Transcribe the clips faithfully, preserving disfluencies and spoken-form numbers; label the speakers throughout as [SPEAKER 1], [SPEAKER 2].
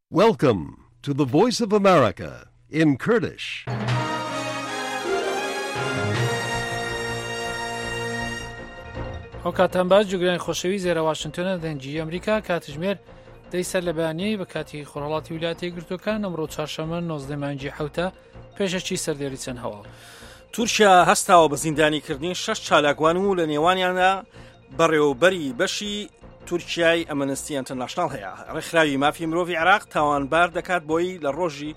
[SPEAKER 1] Welcome to the Voice of America in Kurdish.
[SPEAKER 2] ئەو کاتان باش جوگرانی خۆشەوی زێرە واشنگتۆنە دەنجی ئەمریکا کاتژمێر دەیسەر لە بەیانی بە کاتی خۆرهەڵاتی ویلایەتە یەکگرتووەکان ئەمڕۆ چوارشەممە نۆزدە مانگی حەوتە پێشەچی سەردێری چەند هەواڵ.
[SPEAKER 3] تورکیا هەستاوە بە زیندانیکردنی شەش چالاکوان و لە نێوانیاندا بەڕێوەبەری بەشی تورکیای ئەمەنستی ئینتەرناشناڵ هەیە. ڕێکخراوی مافی مرۆڤی عێراق تاوانبار دەکات بۆی لە ڕۆژی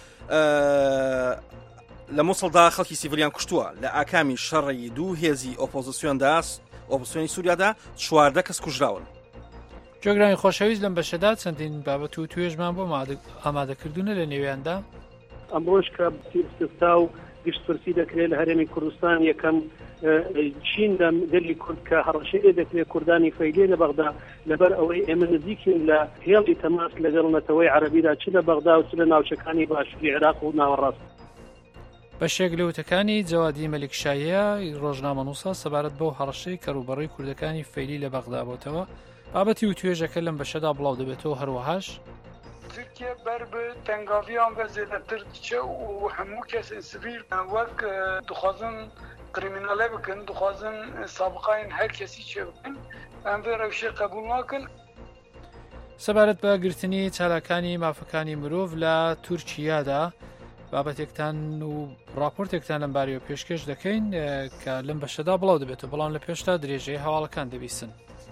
[SPEAKER 3] لە مووسڵدا خەڵکی سیڤیلیان کوشتووە لە ئاکامی شەڕی دوو هێزی ئۆپۆزیسیۆندا ئۆپۆزیسیۆنی سووریادا چواردە کەس کوژراون.
[SPEAKER 2] جۆگرانی خۆشەویست لەم بەشەدا چەندین بابەت و توێژمان بۆ ئامادەکردونە لە نێویاندا.
[SPEAKER 4] ئەمڕۆژ کە سیستا و گشتفرسی دەکرێت لە هەرێمی کوردستان یەکەم چین لە دەری کورد کە هەڕەشەیە دەکرێت کوردانی فەیلێ لە بەغدا لەبەر ئەوەی ئێمە نزیکین لە هێڵی تەماس لەگەڵ نەتەوەی عەرەبیدا چ لە بەغدا و چ لە ناوچەکانی باشووری عێراق و ناوەڕاست.
[SPEAKER 2] بەشێک لە وتەکانی جەوادی مەلیکشاییە ڕۆژنامەنووسە سەبارەت بەو هەڕەشەی کەڕوبەڕی کوردەکانی فەیلی لە بەغدا بۆتەوە. بابەتی و توێژەکە لەم بەشەدا بڵاو دەبێتەوە. هەروەهاش
[SPEAKER 5] تورکیا بەر بە تەنگاڤیان بە زێدەتر دچە و هەموو کەسێن سڤیل وەک دخوازن کریمینالە بکەن دخوازن سابقاین هەر کەسی چێ بکەن ئەم vê rewşê qebûl nakin.
[SPEAKER 2] سەبارەت بە گرتنی چالاکانی مافەکانی مرۆڤ لە تورکیادا بابەتێکتان و راپۆرتێکتان لەم بارەوە پێشکەش دەکەین کە لەم بەشەدا بڵاو دەبێتەوە، بەڵام لە پێشتا درێژەی هەواڵەکان دەبیستن.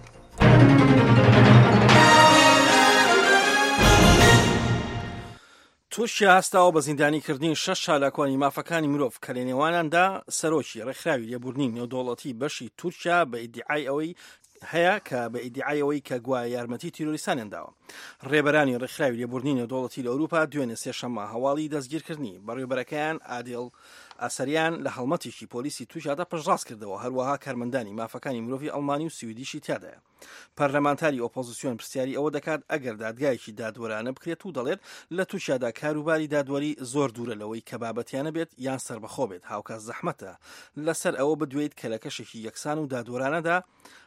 [SPEAKER 3] تورکیا هەستاوە بە زیندانیکردنی شەش چالاکوانی مافەکانی مرۆڤ کە لە نێوانیاندا سەرۆکی ڕێکخراوی لێبوردنی نێودەوڵەتی بەشی تورکیا بە ئیدعای ئەوەی هەیە کە بە ئیدعای ئەوەی کە گوایە یارمەتی تیرۆریستانیان داوە. ڕێبەرانی ڕێکخراوی لێبوردنی نێودەوڵەتی لە ئەوروپا دوێنێ سێشەممە هەواڵی دەستگیرکردنی بەڕێوەبەرەکەیان ئادێڵ ئاسەریان لە هەڵمەتێکی پۆلیسی تووشیادا پشتڕاست کردەوە. هەروەها کارمەندانی مافەکانی مرۆڤی ئەڵمانی و سویدیشی تیادایە. پەرلەمانتاری ئۆپۆزیسیۆن پرسیاری ئەوە دەکات ئەگەر دادگایەکی دادوەرانە بکرێت و دەڵێت لە تووشیادا کاروباری دادوەری زۆر دوورە لەوەی کە بابەتیانە بێت یان سەربەخۆ بێت. هاوکات زەحمەتە لەسەر ئەوە بدوێت کە لە کەشێکی یەکسان و دادوەرانەدا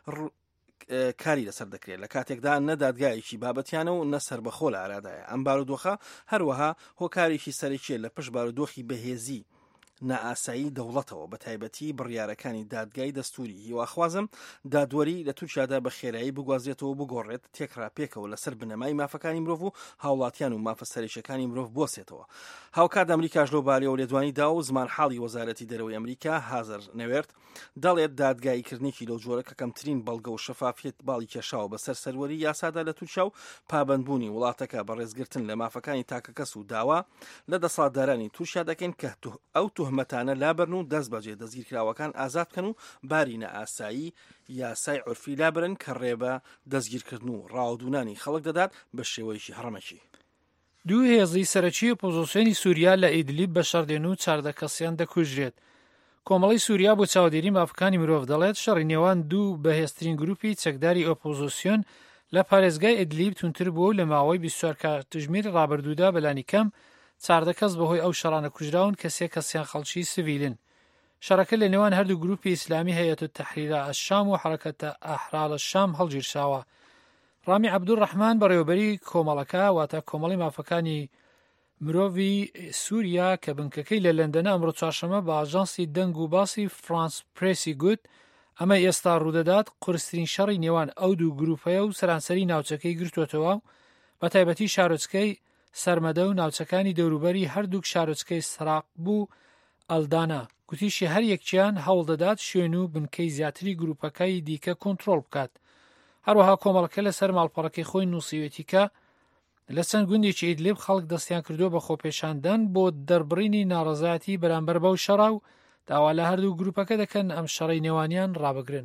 [SPEAKER 3] کاری لەسەر دەکرێت لە کاتێکدا نەدادگایەکی بابەتیانە و نەسەر بەخۆ لە ئارادایە. ئەم بارودۆخە هەروەها هۆکارێکی سەرەکیە لە پشت بارودۆخی بەهێزی نائاسایی دەوڵەتەوە بە تایبەتی بڕیارەکانی دادگای دەستوری. هیواخوازم دادوەری لە تورکیادا بە خێرایی بگوازرێتەوە بگۆڕێت تێکڕاپێکەوە لەسەر بنەمای مافەکانی مرۆڤ و هاوڵاتیان و مافە سەرێکیەکانی مرۆڤ بۆسێتەوە. هاوکات ئەمریکاش لەو باریەوە لێدوانی دا و زمان حاڵی وەزارەتی دەرەوەی ئەمریکا هازر نەوێرد دەڵێت دادگاییکردنێکی لەو جۆرە کە کەمترین بەڵگە و شەفافیت باڵی کێشاوە بەسەر سەروەری یاسادا لە تورکیا و پابەندبوونی وڵاتەکە بە ڕێزگرتن لە مافەکانی تاکەکەس و داوا لە دەسەڵاتدارانی تورکیا دەکەن کە ئەو توهمەتانە لابرن و دەست بەجێ دەستگیرکراوەکان ئازاد بکەن و باری نەئاسایی یاسای عورفی لابرن کە ڕێبە دەستگیرکردن و ڕاودونانی خەڵک دەدات بە شێوەیەکی هەڕەمەکی.
[SPEAKER 2] دوو هێزی سەرەکی ئۆپۆزیسیۆنی سووریا لە ئیدلیب بەشەردێن و چاردە کەسیان دەکوژرێت. کۆمەڵی سووریا بۆ چاودێری مافەکانی مرۆڤ دەڵێت شەڕی نێوان دوو بەهێزترین گروپی چەکداری ئۆپۆزیسیۆن لە پارێزگای ئیدلیب تونتر بووە و لە ماوەی بیست و چوار کاتژمێری ڕابردوودا بەلانی کەم چاردە کەس بەهۆی ئەو شەڕانە کوژراون کە سێ کەسیان خەڵکی سڤیلن. شەڕەکە لە نێوان هەردوو گروپی ئیسلامی هەیەت التەحریرە ئەشام و حەرەکەتە ئاحرار الشام هەڵگیرشاوە. ڕامی عەبدوڕەحمان بەڕێوەبەری کۆمەڵەکە واتە کۆمەڵی مافەکانی مرۆڤی سووریا کە بنکەکەی لە لەندەنە ئەمڕۆ چوارشەممە بە ئاژانسی دەنگ و باسی فرانس پرێسی گوت ئەمە ئێستا ڕوودەدات قورسترین شەڕی نێوان ئەو دوو گروپەیە و سەرانسەری ناوچەکەی گرتوێتەوە بە تایبەتی شارۆچکەی سەرمەدە و ناوچەکانی دەوروبەری هەردووک شارۆچکەی سراق بوو ئەلدانا. گوتیشی هەر یەکیان هەوڵ دەدات شوێن و بنکەی زیاتری گروپەکەی دیکە کۆنتڕۆڵ بکات. هەروەها کۆمەڵەکە لەسەر ماڵپەڕەکەی خۆی نووسیوێتیکە لە چەند گوندێکی ئیدلیب خەڵک دەستیان کردووە بە خۆپێشاندان بۆ دەربڕینی ناڕەزایەتی بەرامبەر بەو شەڕا و داوا لە هەردوو گروپەکە دەکەن ئەم شەڕەی نێوانیان ڕابگرن.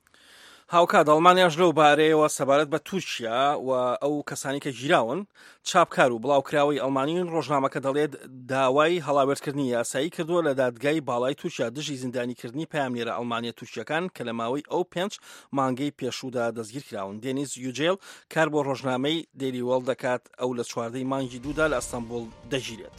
[SPEAKER 3] هاوکات ئەڵمانیاش لەو بارەیەوە سەبارەت بە تورکیا و ئەو کەسانی کە ژیراون چاپکار و بڵاوکراوی ئەڵمانیین ڕۆژنامەکە دەڵێت داوای هەڵاوێردکردنی یاسایی کردووە لە دادگای باڵای تورکیا دژی زیندانیکردنی پامێرە ئەڵمانیا تورکیەکان کە لە ماوەی ئەو پێنج مانگەی پێشوودا دەستگیرکراون. دێنیز یوجێل کار بۆ ڕۆژنامەی دەیلی وەڵ دەکات ئەو لە چواردەی مانگی دوودا لە ئەستەمبوڵ دەژیرێت.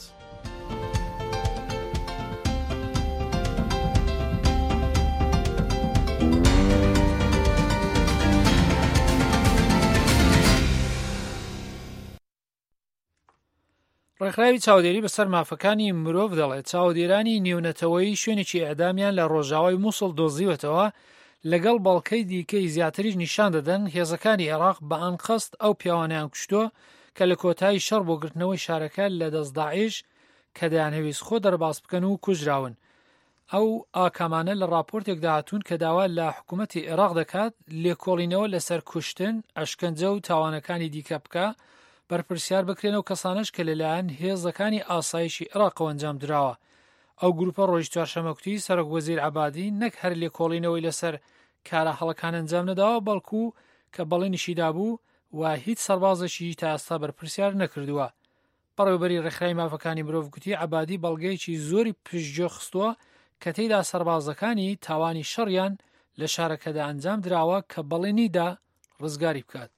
[SPEAKER 2] ڕێکخراوی چاودێری بەسەر مافەکانی مرۆڤ دەڵێت چاودێرانی نێونەتەوەی شوێنێکی ئەدامیان لە ڕۆژاوای مووسڵ دۆزیوەتەوە لەگەڵ بەڵکەی دیکەی زیاتریش نیشان دەدەن هێزەکانی عێراق بە ئەنقەست ئەو پیاوانیان کوشتووە کە لە کۆتایی شەڕ بۆ گرتنەوەی شارەکە لە دەست داعش کە دەیانهەویست خۆ دەرباز بکەن و کوژراون. ئەو ئاکامانە لە راپۆرتێک داهاتوون کە داوا لە حکوومەتی عێراق دەکات لێکۆڵینەوە لەسەر کوشتن، ئەشکەنجە و تاوانەکانی دیکە بکە بەرپرسیار بکرێنەوە کەسانش کە لەلایەن هێزەکانی ئاسایشی عێراقەوە ئەنجام درراوە. ئەو گروپە ڕۆژی چوارشەممەکوتی سەرۆک وەزیر عەبادی نەک هەر لێکۆڵینەوەی لەسەر کارە هەڵەکان ئەنجام نەداوە بەڵکو کە بەڵێنیشیدا بوو و هیچ سەربازێکی تا ئێستا بەرپرسیار نەکردووە. بەڕێوەبەری ڕێکخراوی مافەکانی مرۆڤ گوتی عەبادی بەڵگەیەکی زۆری پشتگوێ خستووە کە تێیدا سەربازەکانی تاوانی شەڕیان لە شارەکەدا ئەنجام دراوە کە بەڵێنیدا ڕزگاری بکات.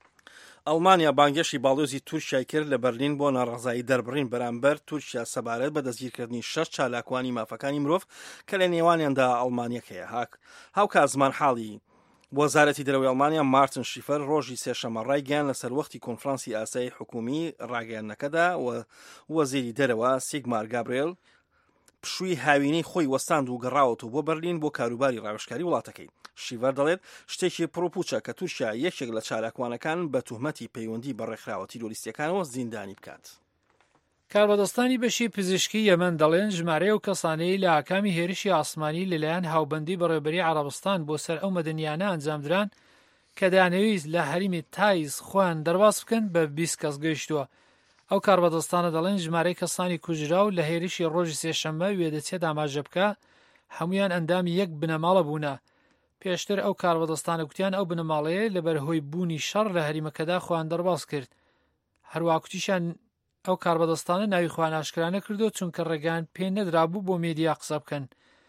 [SPEAKER 3] ئەڵمانیا بانگێشی باڵۆزی تورکیای کرد لە بەرلین بۆ ناڕەزایی دەربڕین بەرامبەر تورکیا سەبارەت بە دەستگیرکردنی شەش چالاکوانی مافەکانی مرۆڤ کە لە نێوانیاندا ئەڵمانیەک هەیە. هاوکات زمان حاڵی وەزارەتی دەرەوەی ئەڵمانیا مارتن شیفەر ڕۆژی سێشەمە ڕایگەیاند لەسەر وەختی کۆنفرانسی ئاسایی حکومی ڕاگەیاندنەکەدا و وەزیری دەرەوە سیگمار گابرێل پشووی هاوینەی خۆی وەستاند و گەڕاوەتەوە بۆ بەرلین بۆ کاروباری ڕاوێژکاری وڵاتەکەی. شیڤەر دەڵێت شتێکی پرۆپوچە کە تورکیا یەکێک لە چالاکوانەکان بە توهمەتی پەیوەندی بە ڕێکخراوە تیرۆریستیەکانەوە زیندانی بکات.
[SPEAKER 2] کاربەدەستانی بەشی پزیشکی یەمەن دەڵێن ژمارەیە و کەسانەی لە ئاکامی هێرشی ئاسمانی لەلایەن هاوبەندی بەڕێوەبەری عەرەبستان بۆ سەر ئەو مەدەنیانە ئەنجامدران کە دەیانەویست لە هەریمی تایز خۆیان دەرباز بکەن بە بیست کەس گەیشتووە. ئەو کاربەدەستانە دەڵێن ژمارەی کەسانی کوژرا و لە هێرشی ڕۆژی سێشەممە وێدەچێت ئاماژە بکە هەمویان ئەندامی یەک بنەماڵە بوونە. پێشتر ئەو کاربەدەستانە گوتیان ئەو بنەماڵەیە لەبەر هۆی بوونی شەڕ لە هەریمەکەدا خۆیان دەرباز کرد. هەروە کوتیشان ئەو کاربەدەستانە ناوی خۆیان ئاشکرا نەکردو چونکە ڕێگان پێ نەدرابوو بۆ مێدیا قسە بکەن.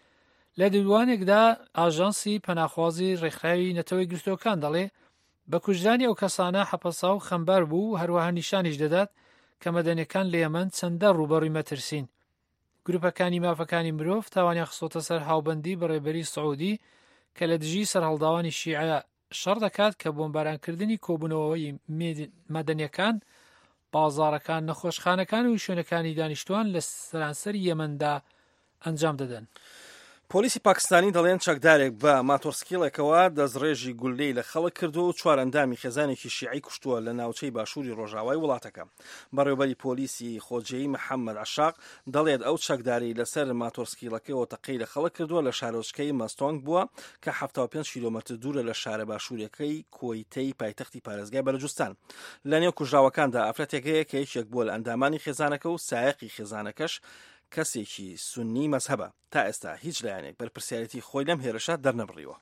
[SPEAKER 2] لە دووانێکدا ئاژانسی پەناخوازی ڕێکخراوی نەتەوەی گرتوەکان دەڵێ بە کوژرانی ئەو کەسانە حەپەسا و خەمبەر بوو هەروەها نیشانیش دەدات کە مەدەنیەکان لە یەمەن چەندە ڕوبەڕووی مەترسین. گروپەکانی مافەکانی مرۆڤ تاوانیان خستۆتە سەر هاوبەندی بەڕێبەری سعودی کە لە دژی سەرهەڵداوانی شیعە شەڕ دەکات کە بۆمبارانکردنی کۆبوونەوەی مەدەنیەکان، بازاڕەکان، نەخۆشخانەکان و شوێنەکانی دانیشتوان لە سەرانسەری یەمەندا ئەنجام دەدەن.
[SPEAKER 3] پۆلیسی پاکستانی دەڵێن چەکدارێک بە ماتۆرسکیڵێکەوە دەستڕێژی گولەی لە خەڵک کردو و چوار ئەندامی خێزانێکی شیعی کوشتووە لە ناوچەی باشووری ڕۆژاوای وڵاتەکە. بەڕێوەبەری پۆلیسی خۆجێی محەممەد عەشاق دەڵێت ئەو چەکداری لەسەر ماتۆرسکیڵەکەەوە تەقەی لە خەڵک کردووە لە شارۆچکەی مەستۆنگ بووە کە هەفتاد و پێنج کیلۆمەتر دوورە لە شارە باشووریەکەی کۆیتەی پایتەختی پارێزگای بەلوچستان. لە نێو کوژراوەکاندا ئافرەتێک هەیە کە یەکێک بووە لە ئەندامانی خێزانەکە و سایەقی خێزانەکەش کەسێکی سونی مەزهبە. تا ئێستا هیچ لایەنێک بەرپرسیارەتی خۆی لەم هێرشە دەرنەبڕیوە.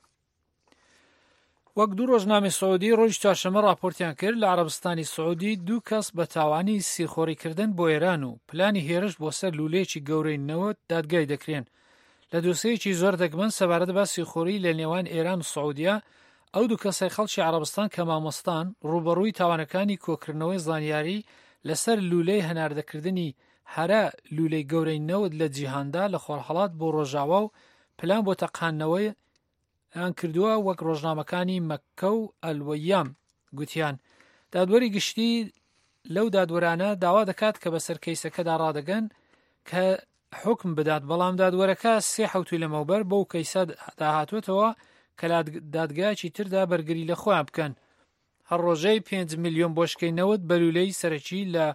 [SPEAKER 2] وەک دوو ڕۆژنامەی سعودی ڕۆژی چوارشەممە راپۆرتیان کرد لە عەرەبستانی سعودی دوو کەس بە تاوانی سیرخۆریکردن بۆ ئێران و پلانی هێرش بۆ سەر لولەیەکی گەورەی نەوت دادگای دەکرێن. لە دۆسەیەکی زۆر دەگمەن سەبارەت بە سیرخۆری لە نێوان ئێران و سعودیا ئەو دوو کەسەی خەڵکی عەرەبستان کە مامۆستان ڕوبەڕووی تاوانەکانی کۆکردنەوەی زانیاری لەسەر لولەی هەناردەکردنی هەرە لولەی گەورەی نەوت لە جیهاندا لە خۆرهەڵات بۆ ڕۆژاوا و پلان بۆ تەقانەوەی ئەیان کردووە وەک ڕۆژنامەکانی مەککە و ئەلوەیام گوتیان. دادوەری گشتی لەو دادوەرانە داوا دەکات کە بەسەر کەیسەکەدا ڕادەگەن کە حکم بدات، بەڵام دادوەرەکە سێ حەوتوی لەمەوبەر بەو کەیسە داهاتوێتەوە کە دادگایکی تردا بەرگری لە خۆیان بکەن. هەر ڕۆژەی پێنج میلیۆن بۆشکەی نەوت بەلولەی سەرەکی لە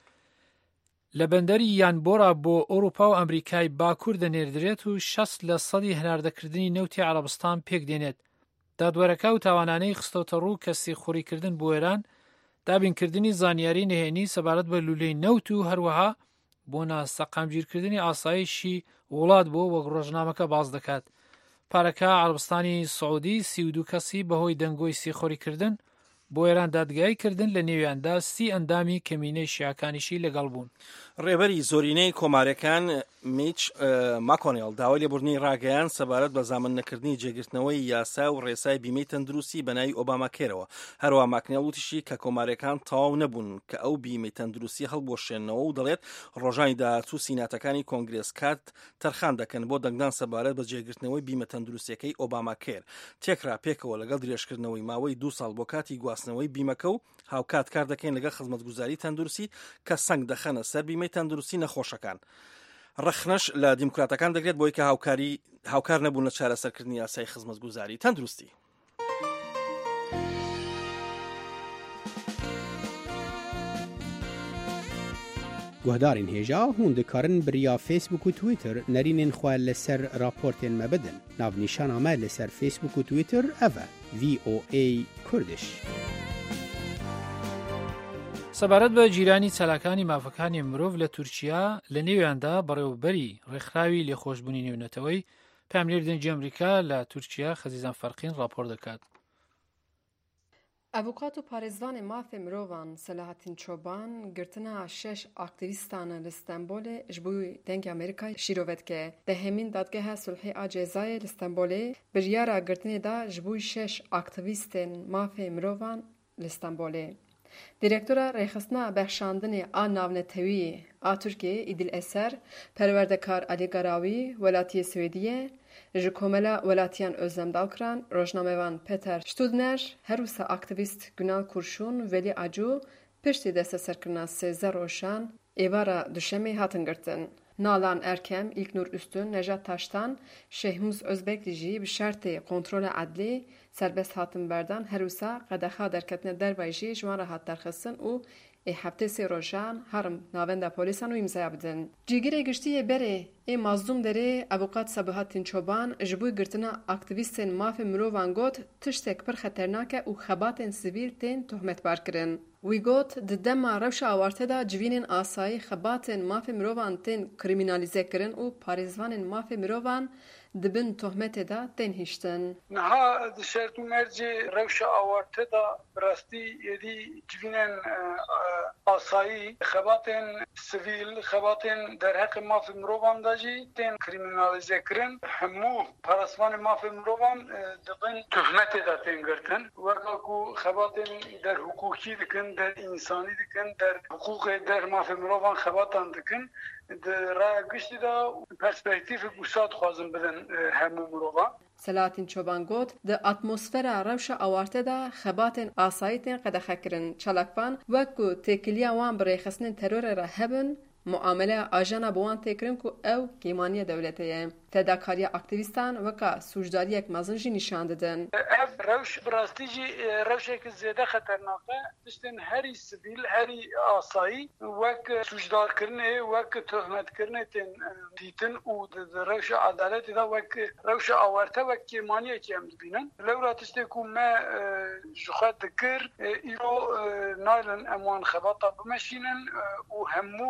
[SPEAKER 2] لە بەندەری یانبۆرا بۆ ئەوروپا و ئەمریکای باکوور دەنێردرێت و شەست لە سەدی هەناردەکردنی نەوتی عەرەبستان پێک دێنێت. دادوەرەکە و تاوانانەی خستۆتە ڕوو کە سیرخۆریکردن بۆ ئێران، دابینکردنی زانیاری نهێنی سەبارەت بە لولەی نەوت و هەروەها بۆ ناسەقامگیرکردنی ئاسایشی وڵات بۆ وەک ڕۆژنامەکە باز دەکات. پارەکە عەرەبستانی سعودی سی و دوو کەسی بەهۆی دەنگۆی سیرخۆریکردن بۆ ئێران دادگایی کردن لە نێویاندا سی ئەندامی کەمینەی شیعەکانیشی لەگەڵ بوون.
[SPEAKER 3] ڕێبەری زۆرینەی کۆمارەکان میچ ماکۆنێڵ داوای لێبوردنی ڕاگەیان سەبارەت بە زامن نەکردنی جێگرتنەوەی یاسا و ڕێسای بیمەی تەندروستی بە ناوی ئۆباما کێرەوە. هەروە ماکنێڵ وتیشی کە کۆمارەکان تەواو نەبوون کە ئەو بیمەی تەندروستی هەڵبۆشێنەوە و دەڵێت ڕۆژانی داهاتوو سیناتەکانی کۆنگرێس کات تەرخان دەکەن بۆ دەنگدان سەبارەت بە جێگرتنەوەی بیمە تەندروستیەکەی ئۆباما کێر. تێکرا پێکەوە لەگەڵ درێژکردنەوەی ماوەی دوو ساڵ بۆ کاتی گواستن خستنەوەی بیمەکە و هاوکات کار دەکەین لەگە خزمەتگوزاری تەندروستی کە سەنگ دەخەنە سەر بیمەی تەندروستی نەخۆشەکان. ڕەخنەش لە دیموکراتەکان دەگرێت بۆی کە هاوکاری هاوکار نەبوون لە چارەسەرکردنی یاسای خزمەتگوزاری تەندروستی.
[SPEAKER 6] گوهدارین هێژا هون دikarin biriya Facebook û Twitter nerînên xwe li ser raportên me bidin. Navnîşana me li ser Facebook û Twitter ev e V O A Kurdish.
[SPEAKER 2] سەبارەت بە جیرانی چالاکانی مافەکانی مرۆڤ لە تورکیا لە نێویاندا بەڕێوەبەری ڕێکخراوی لێخۆشبوونی نێونەتەوەی پاملێر دەنگی ئەمریکا لە تورکیا خەزیزان فەرقین راپۆر دەکات.
[SPEAKER 7] ئەڤوکات و پارێزوانê mafê mirovan Selahattin Çoban girtina şeş aktivîstan li Stenbolê ji bo dengê Amerîkayê şîrovetkê. Di hemîn dadgeha sulhê a Cezayê li Stenbolê biryara girtinê da ji bo şeş aktivîstên mafê mirovan li Stenbolê. Direktora rêxistina bexşandinê a navnetewiyê a Tirkiyeyê İdil Eser, perwerdekar Alî Garawî, welatiyê Swêdiyê ji komela welatiyan özlem dalkiran, rojnamevan Peter Studner, her wisa aktivîst Günal Kurşun, Velî Acu, piştî desteserkirina sêze rojan êvara duşemê hatin girtin. Nalan Erkem, İlknur Üstün, Nejat Taştan, Şehmuz Özbekli jî bi şertê kontrola edlî serbest hatin berdan, her wisa qedexa derketine dervayê jî ji wan re hat derxistin û ê heftê sê rojan harim navenda polîsan û îmzaya bidin. Cîgirê giştiyê berê ê Mazlûm derê Avukat Sabahattin Çoban ji bo girtina aktivîstên mafê mirovan got tiştek pir xeternak e û xebatên sivîl tên tohmetbar kirin. Wî got di dema rewşa awarte da civînên asayî xebatên mafê mirovan tên krîmînalîze kirin û parêzvanên mafê mirovan dibin tohmetê da tên hîştin.
[SPEAKER 5] Niha di şert û mercê rewşa awarte da birastî êdî civînên asayî xebatên sivîl xebatên derheqê mafê mirovan da jî tên krîmînalîze kirin. Hemû parasvanên mafê mirovan dibin tohmetê da tên girtin. Weka ku xebatên derhukukî dikin, der însanî dikin, der hukukê der mafê mirovan xebatan dikin. Di raya giştî da perspektîfê wisa dixwazin bidin hemû mirovan.
[SPEAKER 7] Selahattin Çoban got di atmosfera rewşa awarte da xebatên asayî tên qedexekirin. Çalakvan wek ku têkiliya wan bi rêxistinên terorê re hebin, muameleya ajana bi wan têkirin ku ew kêmaniya dewletê ye. Fedakariya aktivîstan weka sûcdariyek mezin jî nîşan didin.
[SPEAKER 5] Ev rewş bi rastî jî rewşekî zêde xeternak e. Tiştên herî sivîl, herî asayî wek sûcdarkirinê, wek tohmetkirinê tên dîtin û di rewşa adaletê da wek rewşa awarte wek kêmaniyekî em dibînin. Lewra tiştê ku me ji xwe dikir, îro naylin em wan xebata bimeşînin û hemû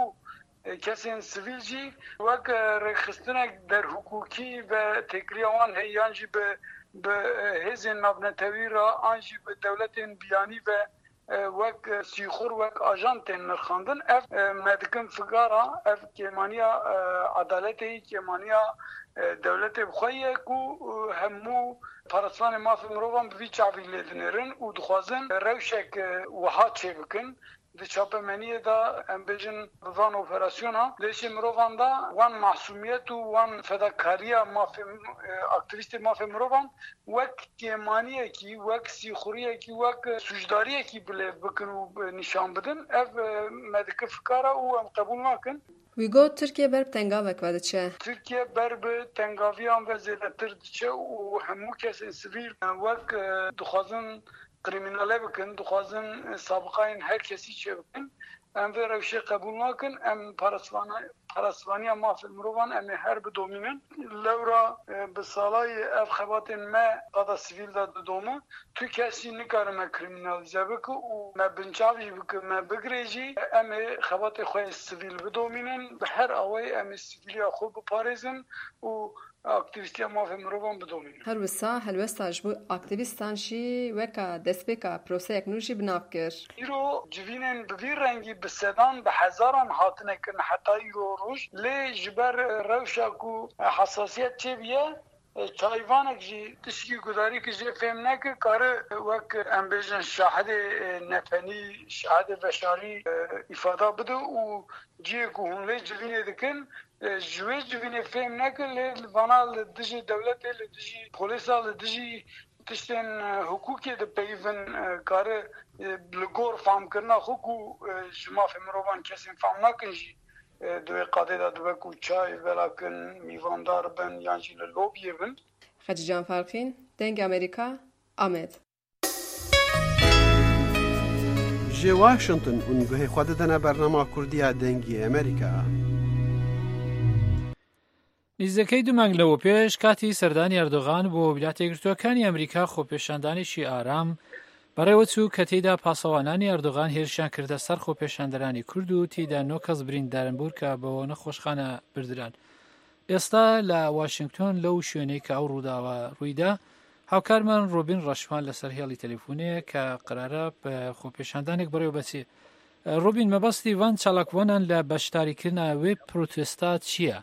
[SPEAKER 5] kesên sivîl jî wek rêxistinek derhukukî ve têkiliya wan heyan jî bi bi hêzên navnetewî ra an jî bi dewletên biyanî ve wek sîxur wek ajan tên nirxandin. Ev me dikin figara ev kêmaniya adaletê kêmaniya dewletê bixwe ye ku hemû parasvanên mafê mirovan bi vî çavî lê dinêrin û dixwazin rewşek wiha çêbikin. Di çapemeniyê da em bêjin bi van operasyona lêşê mirovan da wan masûmiyet û wan fedakariya mafê aktivîstê mafê mirovan wek kêmaniyekî, wek sîxuriyekî, wek sûcdariyekî bilêv bikin û nîşan bidin. Ev me dikir fikara û em qebûl nakin.
[SPEAKER 7] Wî got Tirkiye ber bi tengavek ve diçe.
[SPEAKER 5] Tirkiye ber bi tengaviyan ve zêdetir diçe û hemû kesên sivîl wek dixwazin kriminale bikin, dixwazin sabıqayên her kesî çê bikin. Em vê rewşê qebûl nakin, em parasvaniya mafê mirovan em ê her bidomînin. Lewra bi salayê ev xebatên me qada sivîl da didomin, tu kesî nikarime kriminalîze bike û me binçavî bike me bigirê jî em ê xebatê xwe sivîl bidomînin. Bi her awayê em ê sivîliya xwe biparêzin û aktivîstiya mafê mirovan bidomînin.
[SPEAKER 7] Her wisa helwesta ji bo aktivîstan jî weka destpêka proseyek nû jî binav kir.
[SPEAKER 5] Îro civînên bi vî rengî bi sedan bi hezaran hatine kirin heta îro roj lê ji ber rewşa ku hesasiyet çêbiye çayvanek jî tişkî gudarî ki jê fêm neke kare wek em bêjin şahidê nepenî, şahidê veşarî îfada bide û ciyê ku hûn lê civînê dikin ji wê civînê fêm neke lê vana li dijî dewletê li dijî polîsa li dijî تشتن حقوقی د پیون کار بلگور فهم کرنا حقوق جما فمروان کسی فهم نکنجی دوی قاعده داد و کوچای ولاکن میواندار بن یانجی لوبیه بن.
[SPEAKER 7] خدیجان فرقین دنگ امریکا آمد.
[SPEAKER 8] جه واشنطن اونگوه خود دنا برنامه کردی دنگی امریکا.
[SPEAKER 2] نزدەکەی دوو مانگ لەوە پێش کاتی سەردانی ئەردۆغان بۆ ویلایەتە یەکگرتووەکانی ئەمریکا خۆپێشاندانێکی ئارام بەڕێوە چوو کە تێیدا پاسەوانانی ئەردۆغان هێرشیان کردە سەر خۆپێشاندەرانی کورد و تێیدا نۆ کەس بریندارن بوو کە بەوە نەخۆشخانە بردران. ئێستا لە واشنگتۆن لەو شوێنەی کە ئەو ڕووداوە ڕوویدا هاوکارمان ڕۆبین ڕەشمان لەسەر هێڵی تەلیفۆنەیە کە قرارە بە خۆپێشاندانێک بەڕێوە بەچێ. ڕۆبین مەبەستی وان چالاکوانان لە بەشداریکردنا وێ پرۆتێستا چییە؟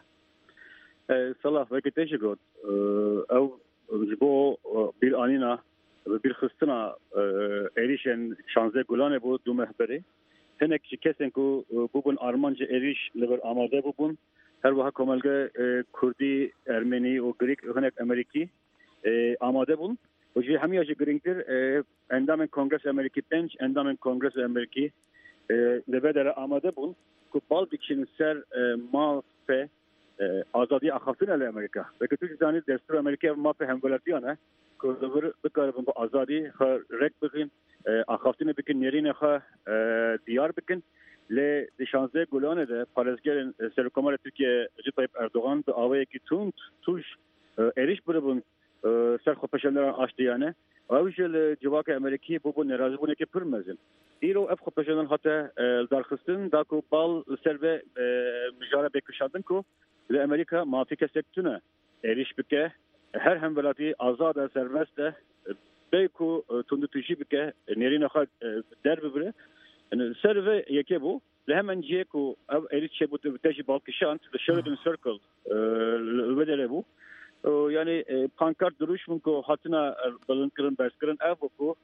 [SPEAKER 9] صلاح وقتش قد أو جبو بالآنينا بالخستنا إيريشن شانزة جولانه بود دو مهبره هناك كسن كو بوبن أرمانج إيريش لبر آماده بوبن هر وها كمالجا كردي أرمني وغريك هناك أمريكي آماده بون وجي همي أجي غرينكتر عندما كونغرس أمريكي بنش عندما كونغرس أمريكي لبدر آماده بون كو بالبيكشن سر ما في آزادی آخافتن علی امریکا. وقتی توی زنی دستور امریکا ما به همولیتیانه که دور بکاریم با آزادی خا رک بگیم آخافتن بکن نیرین خا دیار بکن. ل دشانزه گلانه ده پارازگرن سرکمال ترکیه رجب طیب اردوغان به آوایی که تون توش ایریش بربون سر خوپشندران آشتیانه. اوجل جواک امریکی بابو نرازی بونه که پر مزن. ایرو اف خوپشندران حتی درخستن داکو بال سرو مجاره بکشادن کو لأمريكا ما في كسكتنا إيش بك هر هم بلاتي آزاد سرمسته بيكو تند تجيب بك نيرين خد درب بره سرفة يكبو لهم نجيكو أو إيش شيء بتجي بالكشانت لشيردن سيركل الودربو يعني بانكارت دروش منكو حتنا بلنكرن بسكرن أفوكو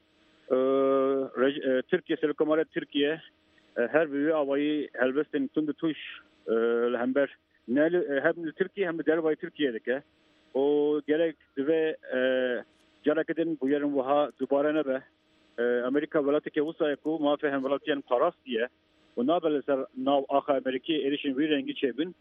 [SPEAKER 9] تركيا سلكمارة تركيا هر بيو أواي هلبستن تند توش لهمبر نال هم تركيا هم درباي تركيا دكه و gerek ve jarakeden bu yarın vaha دوباره نبه امریکا ولاتی که وسایه کو ما فهم ولاتیان پاراستیه و نابل سر ناو آخر امریکی ایرشن وی رنگی چبین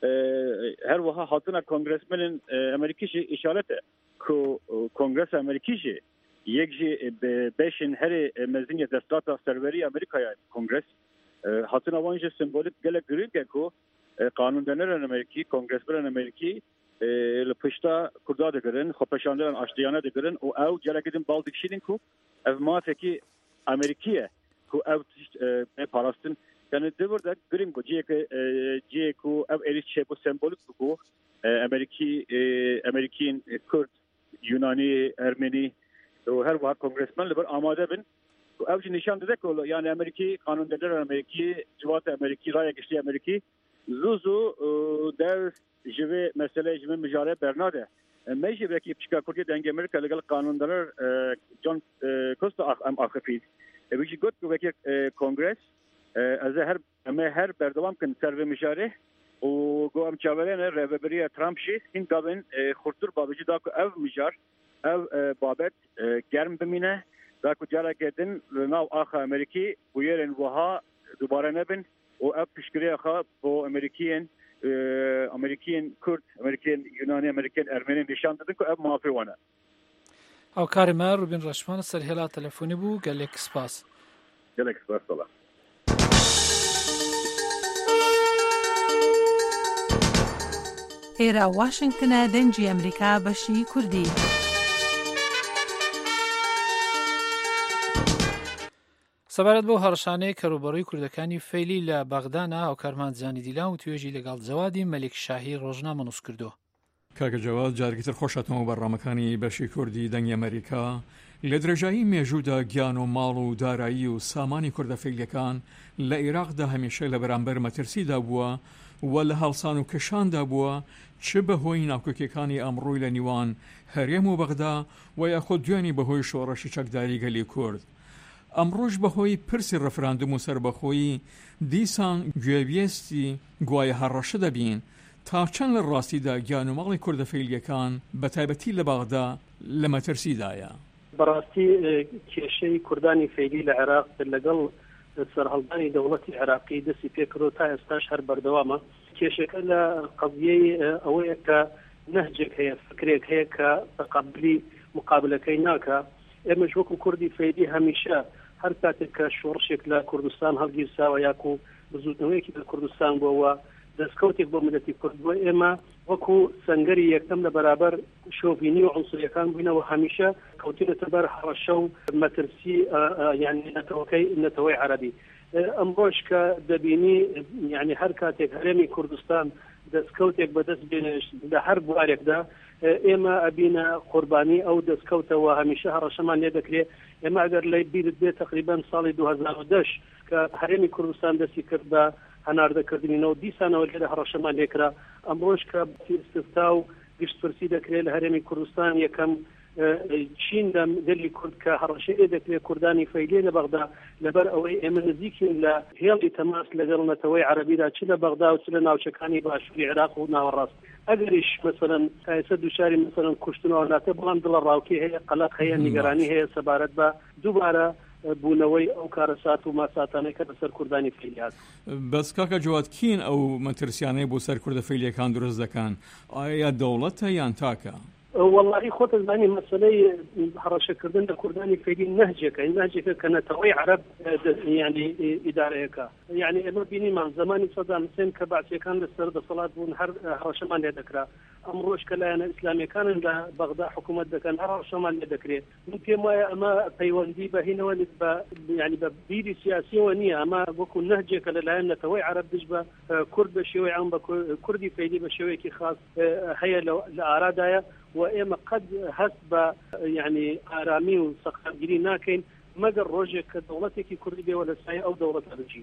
[SPEAKER 9] هر وها حاطنا کنگرسمنن امریکیشی اشارته کو کنگرس امریکیشی یکجی بشن هر مزینی دستاتا سروری امریکای کنگرس حاطنا وانجه سمبولیک گله گریگه کو قانوندانان امریکی کنگرسمنان امریکی لپشتا کردا دگرن خوپشاندران آشتیانه دگرن و او جلگدن بالدکشیدن کو ev mafeki Amerikiye ku ev parastin yani devirde gringo ciyeke ciyeku ev erişçe bu sembolik bu Ameriki Amerikin Kürt Yunani Ermeni o her var kongresmen bir amade bin ev nişan dedek yani Ameriki kanundadır Ameriki civat Ameriki raya geçti Ameriki zuzu der jive mesele jive mücadele bernade ماشي بكي بشكا كردي دنج امريكا لقال قانون دلار جون كوستا ام اخفيد بيجي قلت بكي كونغرس از هر ما هر بردوام كن سرو مشاره و قوم چاولين رهبري ترامپ شي هين قابن خرطور بابجي داكو اف مجار اف بابت گرم بمينه داكو جارا گدن ناو اخا امريكي ويرن وها دوباره نبن و اف پشکری اخا بو امريكيين امریکین کرد امریکین یونانی امریکین ارمنی نشان دادن که اب معافی وانه
[SPEAKER 2] او کارما روبین رشوان سر هلا تلفنی بو گلک سپاس
[SPEAKER 9] گلک سپاس الله
[SPEAKER 10] ئێرە واشنگتنە دەنگی ئەمریکا بەشی کوردی
[SPEAKER 2] سەبارەت بۆ هەڕەشانەیە کە ڕوبەڕووی کوردەکانی فەیلی لە بەغدانە ئەو کارمانزانی دیلان و توێژی لەگەڵ جەوادی مەلیک شاهی ڕۆژنامە نووس کردووە.
[SPEAKER 11] کاکە جەواد جارگیتر خۆشەتەوە بەڕامەکانی بەشی کوردی دەنگی ئەمریکا لە درێژایی مێژوودا گیان و ماڵ و دارایی و سامانی کوردە فەیلیەکان لە عێراقدا هەمیشە لە بەرامبەر مەترسیدا بووە و لە هەڵسان و کەشاندا بووە چ بەهۆی ناوکۆکیەکانی ئەمڕۆی لە نیوان هەرێم و بەغدا و یاخۆ دوێنی بەهۆی شۆڕەشی چەکداری گەلی کورد. ئەمڕۆژ بەهۆی پرسی ڕەفراندوم و سەربەخۆیی دیسان گوێویستی گوایە هەڕەشە دەبین تا چەند لە ڕاستیدا گیان و ماڵی کوردە فەیلیەکان بە تایبەتی لە بەغدا لە مەترسیدایە.
[SPEAKER 4] بەڕاستی کێشەی کوردانی فەیلی لە عێراق لەگەڵ سەرهەڵدانی دەوڵەتی عێراقی دەستی پێکردەوە تا ئێستاش هەر بەردەوامە. کێشەکە لە قەضیەی ئەوەیە کە نەهجێک هەیە، فکرێک هەیە کە تەقەبولی مقابلەکەی ناکە. ئێمەش وەکو کوردی فەیلی هەمیشە هەر کاتێک کە شۆڕشێک لە کوردستان هەڵگیرساوە یاکو بزوتنەوەیەکی لە کوردستان بووەوە دەستکەوتێک بۆ ملەتی کورد بووە، ئێمە وەکو سەنگەری یەکەم لە بەرابەر شۆڤینی و عنسوریەکان بووینەوە، هەمیشە کەوتینەتە بەر هەڕەشە و مەترسی یعنی نەتەوەکەی نەتەوەی عەرەبی. ئەمڕۆژ کە دەبینی یعنی هەر کاتێک هەرێمی کوردستان دەستکەوتێک بەدەست بێنێش لە هەر بوارێکدا ئێمە ئەبینە قوربانی ئەو دەستکەوتەوە هەمیشە هەڕەشەمان لێ دەکرێت. ئێمە ئەگەر لای بیرت بێت تقریبان ساڵی دوو هەزار و دە کە هەرێمی کوردستان دەستی کرد بە هەناردەکردنینەوە دیسانەوە لێرە هەڕەشەمان لێکرا. ئەمڕۆژ کە ئستفتا و گشتپرسی دەکرێت لە هەرێمی کوردستان یەکەم چین لە دەلی کورد کە هەڕەشەیە دەکرێت کوردانی فەیلێ لە بەغدا لەبەر ئەوەی ئێمە نزیکین لە هێڵی تەماس لەگەڵ نەتەوەی عەرەبیدا چ لە بەغدا و چ لە ناوچەکانی باشووری عێراق و ناوەڕاست. ئەگەریش مەسەلەن ئێستا دووشاری مەسەلەن کوشتنەوە ناتە، بەڵام دڵە ڕاوکی هەیە، قەلەق هەیە، نیگەرانی هەیە سەبارەت بە دووبارە بوونەوەی ئەو کارەسات و ماساتانەی کە بەسەر کوردانی فەیلی هات.
[SPEAKER 11] بەس کاکە جواد کین ئەو مەترسیانەی بۆ سەر کوردە فەیلیەکان دروست دەکەن؟ ئایا دەوڵەتە یان تاکە؟
[SPEAKER 4] والله خۆت زانی مەسەلەی هەڕەشەکردن لە کوردانی فەیلی نەهجێکە، نەهجێکە کە نەتەوەی عەرەب یعنی ئیدارەیەەکە. یعنی ئێمە بینیمان زمانی سەدام حوسێن کە بەعسیەکان لەسەر دەسەڵات بوون هەر هەڕەشەمان لێ دەکرا. ئەمڕۆژ کە لایەنە ئیسلامیەکانن لە بەغدا حکوومەت دەکەن هەر هەڕەشەمان لێ دەکرێت. من پێم وایە ئەمە پەیوەندی بەهینەوە بە یعنی بە بیری سیاسیەوە نییە، ئەمە وەکو نەهجێکە لەلایەن نەتەوەی عەرەب دژ بە کورد بە شێوەی عام بە کوردی فەیلی بە شێوەیەکی خاص هەیە لە ئارادایە و ئێمە قەد هەست بە یعنی ئارامی و سەقامگیری ناکەین مەگەر ڕۆژێک کە دەوڵەتێکی کوردی بێوە لە سایە ئەو دەوڵەتە بچین.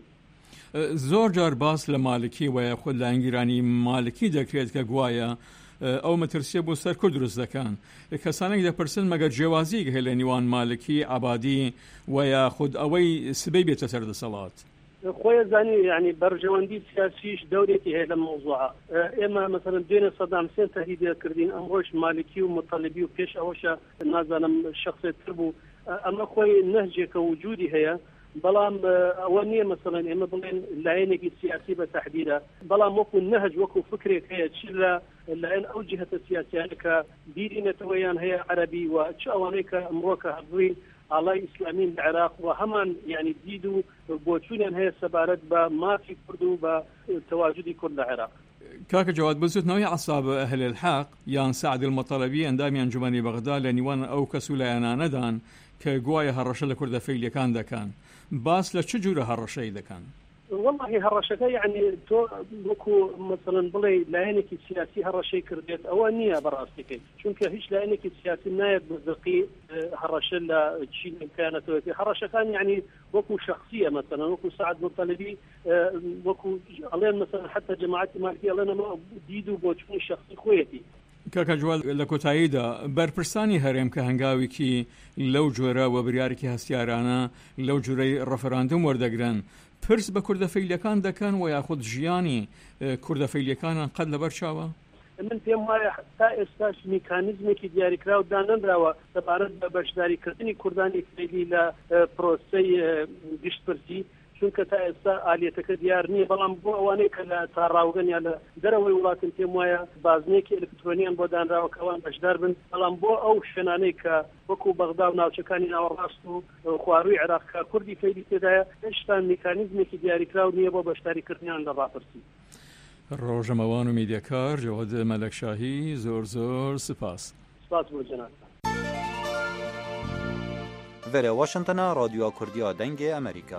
[SPEAKER 11] زۆر جار باس لە مالکی وایە خود لە ئەنگیرانی مالکی دەکرێت کە گوایە ئەو مەترسیە بۆ سەر کورد دروست دەکەن. کەسانێک دەپرسن مەگەر جیاوازی هەیە لە نێوان مالکی عەبادی وایە خود ئەوەی سبەی بێتە سەر دەسەڵات؟
[SPEAKER 4] خۆی زانی یعنی بەرژەوەندی سیاسیش دەورێتی هەیە لە مەوزوعە. ئێمە مەسەلەن دوێنێ سەدام حوسێن تەهدیدکردین، ئەمڕۆژ مالکی و مەطەلبی و پێش ئەوەشە نازانم شەخصێت تر بوو. ئەمە خۆی نەهجێکە وجودی هەیە، بەڵام ئەوە نییە مەسەلەن ئێمە بڵێن لایەنێکی سیاسی بە تەحدیدە، بەڵام وەکو نەهج وەکو فکرێک هەیە چ لە لایەن ئەو جهەتە سیاسیانە کە بیری نەتەوەیان هەیە عەرەبی و چ ئەوانەی کە ئەمڕۆ کە هەبووی ئاڵای ئیسلامین لە عێراق و هەمان یعنی دید و بۆچوونیان هەیە سەبارەت بە مافی کورد و بە تەواجودی کورد لە عێراق.
[SPEAKER 11] کاکە جواد بزوتنەوەی عەساب ئەهل الحەق یان سەعد المەطەلەبی ئەندامی ئەنجومەنی بەغدا لە نیوان ئەو کەس و لایەنانەدان کە گوایە هەڕەشە لە کوردە فەیلیەکان دەکەن، باس لە چ جورە هەڕەشەی دەکەن؟
[SPEAKER 4] والله هەڕەشەکە یعنی تۆ وەکو مەسەلەن بڵێ لایەنێکی سیاسی هەڕەشەی کردێت ئەوە نییە بەڕاستیکەی، چونکە هیچ لایەنێکی سیاسی نایەت بزەقی هەڕەشە لە چین امکانەتەوەی هەڕەشەکان یعنی وەکو شخصیە مەسەلەن وەکو سەعد مەطەلەبی وەکو ئەڵێن مەسەلەن حتى جەماعەتی مالکی ئەڵێن ئەمە دید و بۆچوونی شخصی خۆیەتی.
[SPEAKER 11] کاکە جواد لە کۆتاییدا بەرپرسانی هەرێم کە هەنگاوێکی لەو جۆرە و بریارێکی هەستیارانە لەو جوورەی ڕەفەراندوم وەردەگرن پرس بە کوردە فەیلیەکان دەکەن و یاخود ژیانی کوردە فەیلیەکانان قەت لەبەر چاوە؟
[SPEAKER 4] من پێم وایە تا ئێستاش میکانیزمێکی دیاریکرا و دانەنراوە سەبارەت بە بەشداریکردنی کوردانی فەیلی لە پرۆسەی گشتپرسی، چونکە تا ئێستا ئالێتەکە دیار نییە، بەڵام بۆ ئەوانەی کە لە تاڕاوگەن یا لە دەرەوەی وڵاتن پێم وایە بازنێکی ئەلکترۆنیان بۆ دانراوە کەوان بەشدار بن، بەڵام بۆ ئەو شوێنانەی کە وەکو بەغدا و ناوچەکانی ناوەڕاست و خوارووی عێراق کە کوردی فەیلی تێدایە هێشتا میکانیزمێکی دیاریکراو نییە بۆ بەشداریکردنیان لە ڕاپرسی.
[SPEAKER 11] ڕۆژەمەوان و میدیەکار جەواد مەلەکشاهی زۆر زۆر سپاس.
[SPEAKER 4] سپاس بۆ جەناب.
[SPEAKER 12] ڤێرە واشنتنە رادیۆ کوردیا دەنگی ئەمریکا.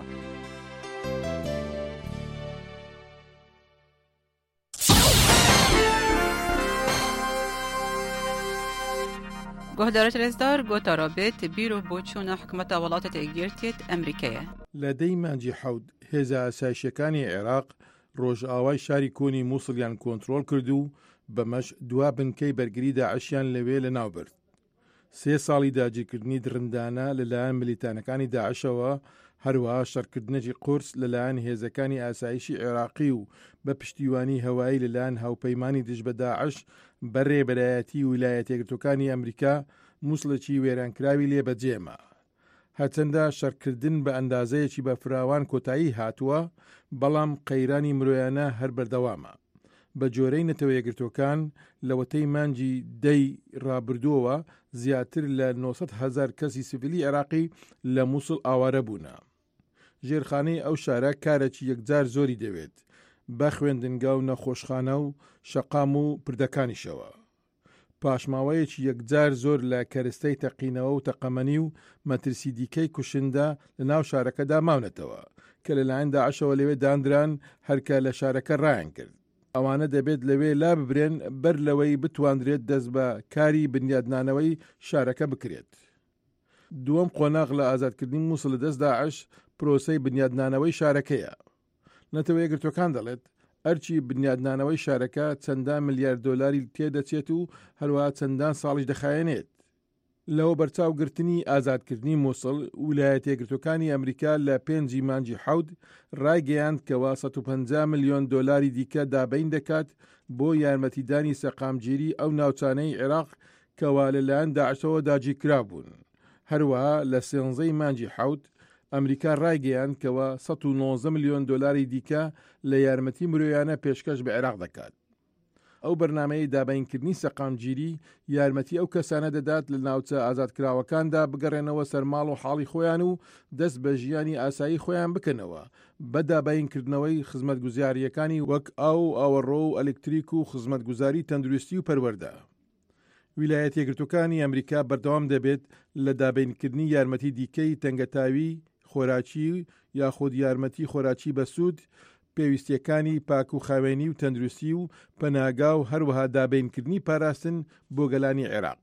[SPEAKER 13] گۆهدارە تلێزدار گۆتارە بێت بیرۆ بۆ چوونە حکومەتە وڵاتە تێگیرتێت ئەمریکایە.
[SPEAKER 14] لە دەی مانجی حەوت هێزە ئاسایشەکانی عێراق ڕۆژئاوای شاری کۆنی مووسڵیان کۆنتڕۆڵ کرد و بەمەش دوا بنکەی بەرگری داعشیان لەوێ لە ناوبرد. سێ ساڵی داگیرکردنی درندانە لەلایەن ملیتانەکانی داعشەوە، هەروەها شەڕکردنێکی قورس لەلایەن هێزەکانی ئاسایشی عێراقی و بە پشتیوانی هەوایی لەلایەن هاوپەیمانی دژ بە داعش بەڕێبەرایەتی ویلایەتە یەکگرتووەکانی ئەمریکا مووسڵێکی وێرانکراوی لێ بەجێمە. هەرچەندە شەڕکردن بە ئەندازەیەکی بە فراوان کۆتایی هاتووە، بەڵام قەیرانی مرۆیانە هەر بەردەوامە. بە جۆرەی نەتەوە یەکگرتوەکان لە وەتەی مانجی دەی ڕابردووەوە زیاتر لە نۆسەد هەزار کەسی سیڤیلی عێراقی لە مووسڵ ئاوارە بوونە. ژێرخانەی ئەو شارە کارێکی یەکجار زۆری دەوێت بە خوێندنگا و نەخۆشخانە و شەقام و پردەکانیشەوە. پاشماوەیەکی یەکجار زۆر لە کەرستەی تەقینەوە و تەقەمەنی و مەترسی دیکەی کوشندە لە ناو شارەکەدا ماونەتەوە کە لەلایەن داعشەوە لەوێ دانران هەرکە لە شارەکە ڕایان کرد. ئەوانە دەبێت لەوێ لا ببرێن بەر لەوەی بتواندرێت دەست بە کاری بنیادنانەوەی شارەکە بکرێت. دووەم قۆناغ لە ئازادکردنی مووسڵ لە دەست داعش پرۆسەی بنیادنانەوەی شارەکەیە. نەتەوە یەکگرتوەکان دەڵێت ئەرچی بنیادنانەوەی شارەکە چەندان ملیار دۆلاری تێدەچێت و هەروەها چەندان ساڵیش دەخایەنێت. لەوە بەرچاوگرتنی ئازادکردنی مووسڵ ویلایەتە یەکگرتوەکانی ئەمریکا لە پێنجی مانجی حەوت ڕایگەیاند کەوا سەد و پەنجا ملیۆن دۆلاری دیکە دابین دەکات بۆ یارمەتیدانی سەقامگیری ئەو ناوچانەی عێراق کەوا لەلایەن داعشەوە داگیرکرا بوون. هەروەها لە سێنزەی مانجی حەوت ئەمریکا ڕایگەیاند کەوا سەد و نۆزدە ملیۆن دۆلاری دیکە لە یارمەتی مرۆیانە پێشکەش بە عێراق دەکات. ئەو بەرنامەی دابینکردنی سەقامگیری یارمەتی ئەو کەسانە دەدات لە ناوچە ئازادکراوەکاندا بگەڕێنەوە سەرماڵ و حاڵی خۆیان و دەست بە ژیانی ئاسایی خۆیان بکەنەوە بە دابینکردنەوەی خزمەتگوزاریەکانی وەک ئاو ئاوەڕۆ و ئەلکتریک و خزمەتگوزاری تەندروستی و پەروەردە. ویلایەتە یەکگرتوەکانی ئەمریکا بەردەوام دەبێت لە دابینکردنی یارمەتی دیکەی تەنگەتاوی، خۆراکی یاخود یارمەتی خۆراکی بەسوود، پێویستیەکانی پاک و خاوێنی و تەندروستی و پەناگا و هەروەها دابینکردنی پاراستن بۆ گەلانی عێراق.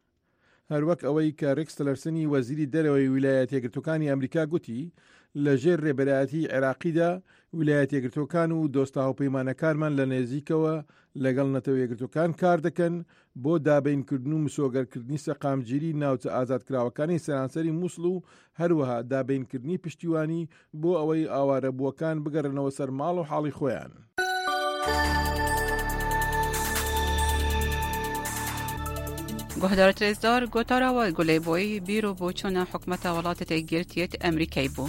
[SPEAKER 14] هەروەک ئەوەی کە ڕێکس تیلەرسنی وەزیری دەرەوەی ویلایەتە یەکگرتوەکانی ئەمریکا گوتی لەژێر ڕێبەرایەتی عێراقیدا ویلایەتە یەکگرتوەکان و دۆستە هاوپەیمانەکانمان لە نێزیکەوە لەگەڵ نەتەوە یەکگرتوەکان کار دەکەن بۆ دابینکردن و مسۆگەرکردنی سەقامگیری ناوچە ئازادکراوەکانی سەرانسەری مووسڵ و هەروەها دابینکردنی پشتیوانی بۆ ئەوەی ئاوارەبووەکان بگەڕنەوە سەر ماڵ و حاڵی خۆیان.
[SPEAKER 13] گۆهدار ترێزدار گۆتاراوە گولەیبۆی بیرۆ بۆ چۆنە حکومەتە وڵاتە یەکگرتوویەت ئەمریکای بوو.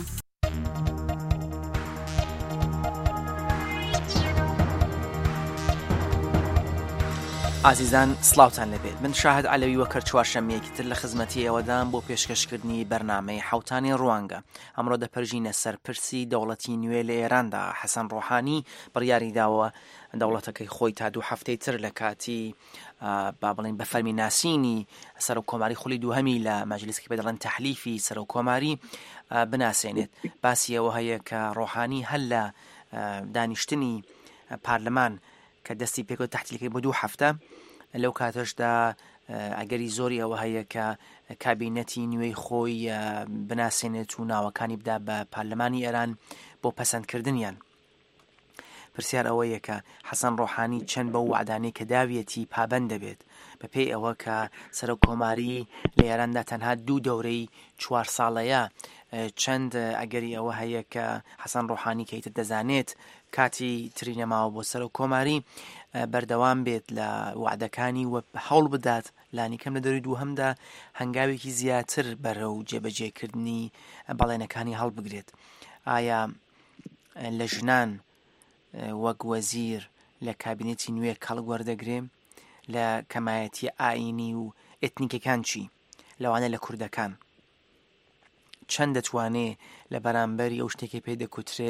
[SPEAKER 15] ئازیزان سلااوان لەبێت من شاهد علەوی وەکەر چوارشەمەیەکی تر لە خزمەتی ئێوەدان بۆ پێشکەشکردنی بەرنامەی حوتانی ڕوانگە. ئەمڕۆ دەپەرژینە سەرپرسی دەوڵەتی نوێ لە ئێراندا حەسەن ڕۆحانی بڕیاری داوە دەوڵەتەکەی خۆی تا دوو هەفتەی تر لە کاتی با بڵین بە فەرمی ناسینی سەر و کۆماری خولی دووهەمی لە مەجلیسکی بەدەڵێن تەحلیفی سەر و کۆماری بناسێنێت. باسی ئەوە هەیە کە ڕۆحانی هەل لە دانیشتنی پارلەمان کە دەستی پێکەوە تەحتیلەکەی بۆ دوو هەفتە لەو کاتەشدا ئەگەری زۆری ئەوە هەیە کە کابینەتی نوێی خۆی بناسێنێت و ناوەکانی بدا بە پارلەمانی ئێران بۆ پەسەندکردنیان. پرسیار ئەوەیە کە حەسەن ڕۆحانی چەند بە وعدانەی کە داویەتی پابەند دەبێت بەپێی ئەوە کە سەر و کۆماری لە ئێراندا تەنها دوو دەورەی چوار ساڵەیە چەند ئەگەری ئەوە هەیە کە حەسەن ڕۆحانی کەیتر دەزانێت کاتی تری نەماوە بۆ سەر و کۆماری بەردەوام بێت لە وعدەکانی و هەوڵ بدات لانیکەم لە دەوری دووهەمدا هەنگاوێکی زیاتر بەرەو جێبەجێکردنی بەڵێنەکانی هەڵبگرێت. ئایا لە ژنان وەک وەزیر لە کابینێتی نوێ کەڵک وەردەگرێ؟ لە کەمایەتی ئاینی و ئێتنیکەکان چی؟ لەوانە لە کوردەکان چەند دەتوانێ لە بەرامبەری ئەو شتێکی پێ دەکوترێ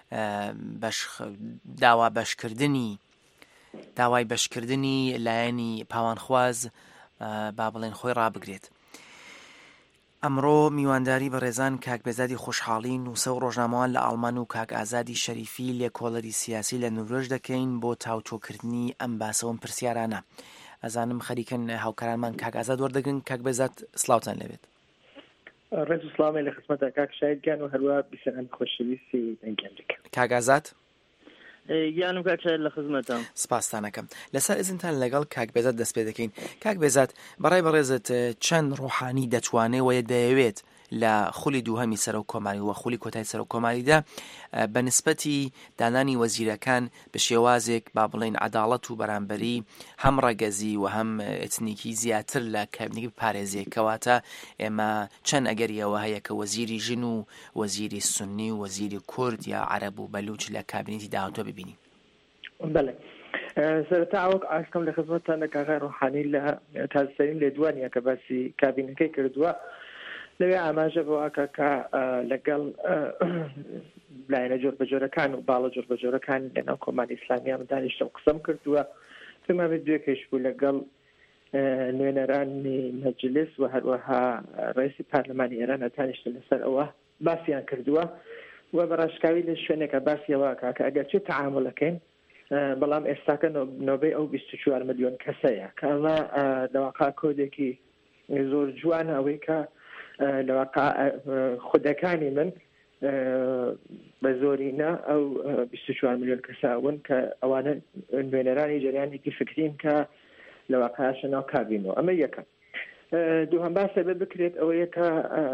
[SPEAKER 15] داوا بەشکردنی داوای بەشکردنی لایەنی پاوانخواز با بڵێن خۆی ڕابگرێت. ئەمڕۆ میوانداری بە ڕێزان کاک بێزادی خۆشحاڵی نووسە و ڕۆژنامەوان لە ئاڵمان و کاک ئازادی شەریفی لێکۆڵەری سیاسی لە نوروێژ دەکەین بۆ تاوتۆکردنی ئەم باسەوەم پرسیارانە. ئەزانم خەریکن هاوکارانمان کاک ئازاد وەردەگرن. کاک بێزاد سلااوتان لەبێت.
[SPEAKER 16] ڕێز و سڵامی لە خزمەتە کاک شایدگان و هەروە بیسەران خۆشەویستی دەنگی ئەمریکا.
[SPEAKER 15] کاک ئازاد
[SPEAKER 16] گیانم کاک شاید لە خزمەتم.
[SPEAKER 15] سپاستانەکەم. لەسەر ئیزنتان لەگەڵ کاک بێزاد دەست پێ دەکەین. کاک بێزاد بەڕای بەڕێزت چەند ڕۆحانی دەتوانێت وە دەیەوێت لە خولی دووهەمی سەر و کۆماری و خولی کۆتای سەر و کۆماریدا بە نسبەتی دانانی وەزیرەکان بە شێوازێک با بڵێن عەداڵەت و بەرامبەری هەم ڕەگەزی و هەم ئێتنیکی زیاتر لە کابینەی بپارێزێت کەواتە ئێمە چەند ئەگەریەوە هەیە کە وەزیری ژن و وەزیری سونی و وەزیری کورد یا عەرەب و بەلوچ لە کابینەتی داهاتوە ببینین.
[SPEAKER 16] بەڵێ سەرەتا ئەوەک ئاشکەم لە خزمەتتان کاغای ڕۆحانی لە تازەترین لێدوانیە کە باسی کابینەکەی کردووە لەوێ ئاماژە بۆواکە کە لەگەڵ لایەنە جۆربەجۆرەکان و باڵە جۆربەجۆرەکان لەناو کۆماری ئیسلامیان دانیشتە و قسەم کردووە پێمان بێت دوێکەش بوو لەگەڵ نوێنەرانی مەجلس و هەروەها ڕئیسی پارلەمانی ئێران دانیشتە لەسەر ئەوە باسییان کردووە و بەڕاشکاوی لە شوێنێکە باسیەوە کە ئەگەر چێت تەعامڵەکەین بەڵام ئێستاکە نۆبەی ئەو بیست و چوار ملیۆن کەسەیە کە ئەمە لەواقع کۆدێکی زۆر جوانە ئەوەی کە لەواقع خودەکانی من بە زۆرینە ئەو بیست و چوار ملیۆن کەساون کە ئەوانە نوێنەرانی جریانێکی فکرین کە لەواقعشە ناو کابینەوە. ئەمە یەکەم. دووهەم باسە بێ بکرێت ئەوەیە کە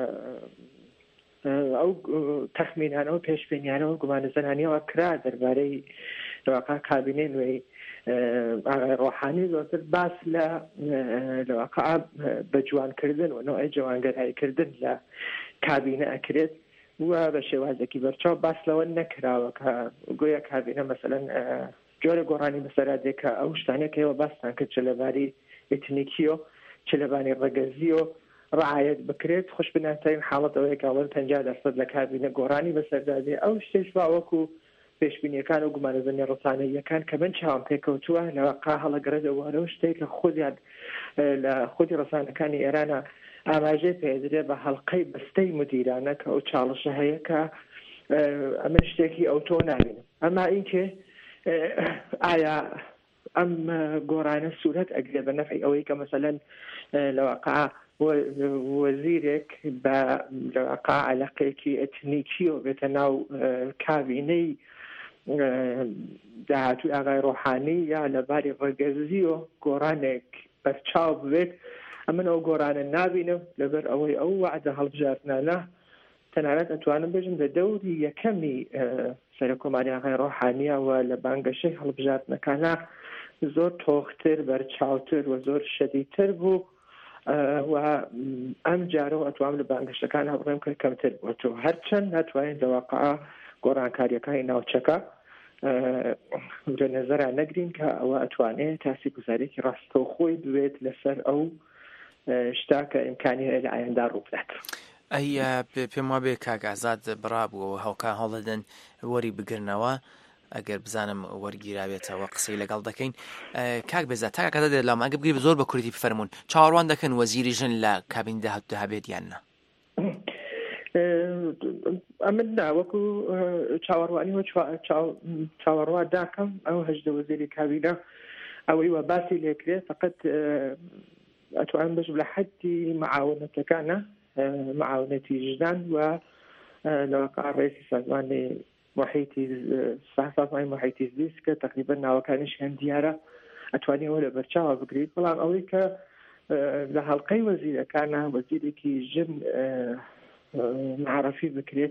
[SPEAKER 16] ئەو تەخمینانەوە پێشبینیانەوە گومانەزەرانیەوە کرا دەربارەی لەواقع کابینەی نوێی ئاغای ڕۆحانی زۆرتر باس لە لەواقع بە جوانکردن و نوعی جوانگەراییکردن لە کابینە ئەکرێت و بە شێوازێکی بەرچاو باس لەوە نەکراوە کە گویا کابینە مەسەلەن جۆرە گۆڕانی بەسەرادێک کە ئەو شتانێکەوە باستان کرد چ لەباری ئێتنیکیۆ چ لەبانی ڕەگەزیۆ ڕعایەت بکرێت خوش بناسەرین حاڵەتەوەی کاڵن پەنجا دەرسەد لە کابینە گۆڕانی بەسەردادێ ئەو شتێش باوەکو پێشبینیەکان و گومانەزەنی ڕسانەیەکان کە من چاوم پێکەوتووە لەواقع هەڵەگەرەدەوارەوە شتێک لە خودیان لە خودی ڕسانەکانی ئێرانە ئاماژەی پێدرێ بە هەڵقەی بەستەی مدیرانە کە ئەو چاڵشە هەیە کە ئەمە شتێکی ئەو تۆ نابینم. ئەما اینکێ ئایا ئەم گۆڕانە سوورەت ئەگرێ بە نەفعی ئەوەی کە مەسەلەن لەواقع وەزیرێک بە لەواقع عەلاقەیەکی ئەتنیکیۆ بێتە ناو کابینەی داهاتووی ئاغای ڕۆحانی یا لەباری ڕەگەزی و گۆڕانێک بەرچاو بوێت ئەمن ئەو گۆڕانە نابینم لەبەر ئەوەی ئەو وعدە هەڵبژاردنانە تەنانەت ئەتوانم بێژم لە دەوری یەکەمی سەرۆکۆماری ئاغای ڕۆحانیە و لە بانگەشەی هەڵبژاردنەکانە زۆر تۆختر بەرچاوتر و زۆر شەدیدتر بوو و ئەم جارەوە ئەتوانم لە بانگەشتەکان هەبڕێم کە کەمتر بووەوە هەرچەند ناتوانین لەواقع گۆڕانکاریەکانی ناوچەکە لە نەزەرا نەگرین کە ئەوە ئەتوانێت تاسی گوزارێکی ڕاستەوخۆی بوێت لەسەر ئەو شتا کە ئیمکانی هەیە لە ئایندا ڕوو بدات.
[SPEAKER 15] ئەی پێم وابێ کاگازاد بڕابووەوە هەوکە هەڵدەدەن وەری بگرنەوە ئەگەر بزانم وەرگیراوێتەوە قسەی لەگەڵ دەکەین. کاک بێزات تا کاکە دەدێت لام ئەگە بگری زۆر بە کوردی بفەرمونون چاوەڕوان دەکەن وەزیری ژن لە کابینەدا هەبێت یان نە؟
[SPEAKER 16] ئەمن ناوەکو چاوەڕوانی چاوەڕوا داکەم ئەو هەژدە وەزیری کابینە ئەوەی وە باسی لێکرێت فقط ئەتوانم بەش لە حەدی معاونەتەکانە معاونەتی ژدان و لەواقع ڕێسی سازمانی محیطی سازمانی محیطی زیست کە تقریبا ناوەکانیش هەم دیارە ئەتوانیەوە لە بەرچاوە بگریت بەڵام ئەوەی کە لە هەڵقەی وەزیرەکانە وەزیرێکی ژن معرفی بکرێت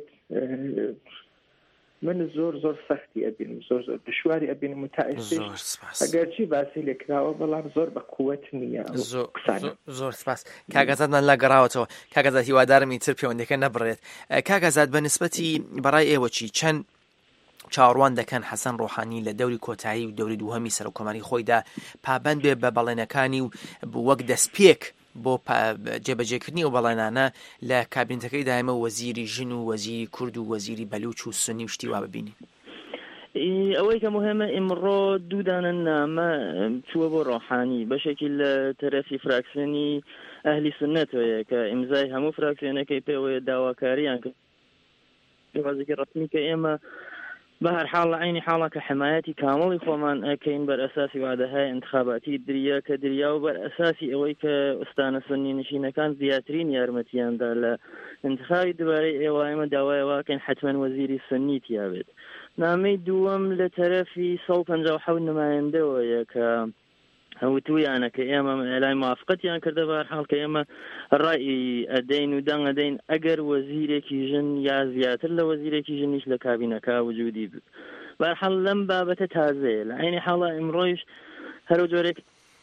[SPEAKER 16] من زۆر زۆر سەختی ئەبینم زۆر زۆر دشواری ئەبینم متائسف ئەگەرچی باسی لێکراوە بەڵام زۆر بە قووەت نییە.
[SPEAKER 15] زۆر سپاس کاگازادمان لا گەڕاوەتەوە. کاگازاد هیوادارمی تر پەیوەندەکە نەبڕێت. کاگازاد بە نسبەتی بەڕای ئێوە چی چەند چاوەڕوان دەکەن حەسەن ڕۆحانی لە دەوری کۆتایی و دەوری دووهەمی سەرۆکۆماری خۆیدا پابەند بێ بە بەڵێنەکانی و وەک دەستپێک بۆ جێبەجێکردنی و بەڵێنانە لە کابینەکەی دایمە وەزیری ژن و وەزیری کورد و وەزیری بەلوچ و سونی و شتی وا ببینین؟
[SPEAKER 17] ئەوەی کە مهمە ئیمڕۆ دوودانە نامە چووە بۆ ڕۆحانی بەشێکی لە تەرەفی فراکسیۆنی ئەهلی سنەتەوەیە کە ئیمزای هەموو فراکسیۆنەکەی پێوەیە داواکاریان کرد وازێکی ڕەسمی کە ئێمە بە هەر حاڵ لە عینی حاڵە کە حمایەتی کامەڵی خۆمان ئەکەین بەر ئەساسی وعدەهای انتخاباتی دریا کە دریا و بەر ئەساسی ئەوەی کە ئستانە سنی نشینەکان زیاترین یارمەتیاندا لە انتخابی دوبارەی ئێوە ئێمە داوایەوەکەین حتمەن وەزیری سنی تیابێت. نامەی دووەم لە تەرەفی سەد و پەنجا و حەوت نمایەندەوەیە کە هەوتویانە کە ئێمە لای موافقەتیان کردە بەهەرحاڵ کە ئێمە ڕای ئەدەین و دەنگ ئەدەین ئەگەر وەزیرێکی ژن یا زیاتر لە وەزیرێکی ژنیش لە کابینەکە وجودی بێت. بەهەرحاڵ لەم بابەتە تازەیە لە عینی حاڵە ئیمڕۆیش هەرو جۆرێک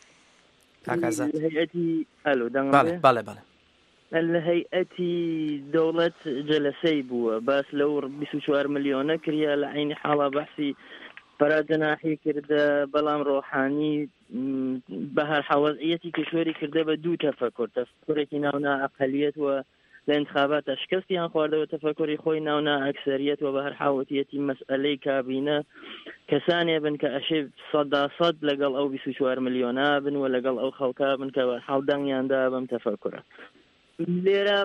[SPEAKER 17] هەیئەتی ئەلو دەنگ
[SPEAKER 15] بەڵێ بەڵێ
[SPEAKER 17] لە هەیئەتی دەوڵەت جەلەسەی بووە باس لەو بیست و چوار ملیۆنە کردە لە عینی حاڵە بەحسی پەراجەناحی کردە بەڵام ڕۆحانی بەهەر حەوەزعەتی کشوەری کردە بە دوو تەفەکر تەفەکرێکی ناونا ئەقەلیەت و لە انتخاباتە شکستیان خواردەوە تەفەکری خۆی ناونا ئەکسەریەت و بەهەر حاوەتیەتی مەسئلەی کابینە کەسانێ بن کە ئەشێ سەدا سەد لەگەڵ ئەو بیست و چوار ملیۆنا بن و لەگەڵ ئەو خەڵکا بن کە بەهەرحاڵ دەنگیاندا بەم تەفەکرە. لێرە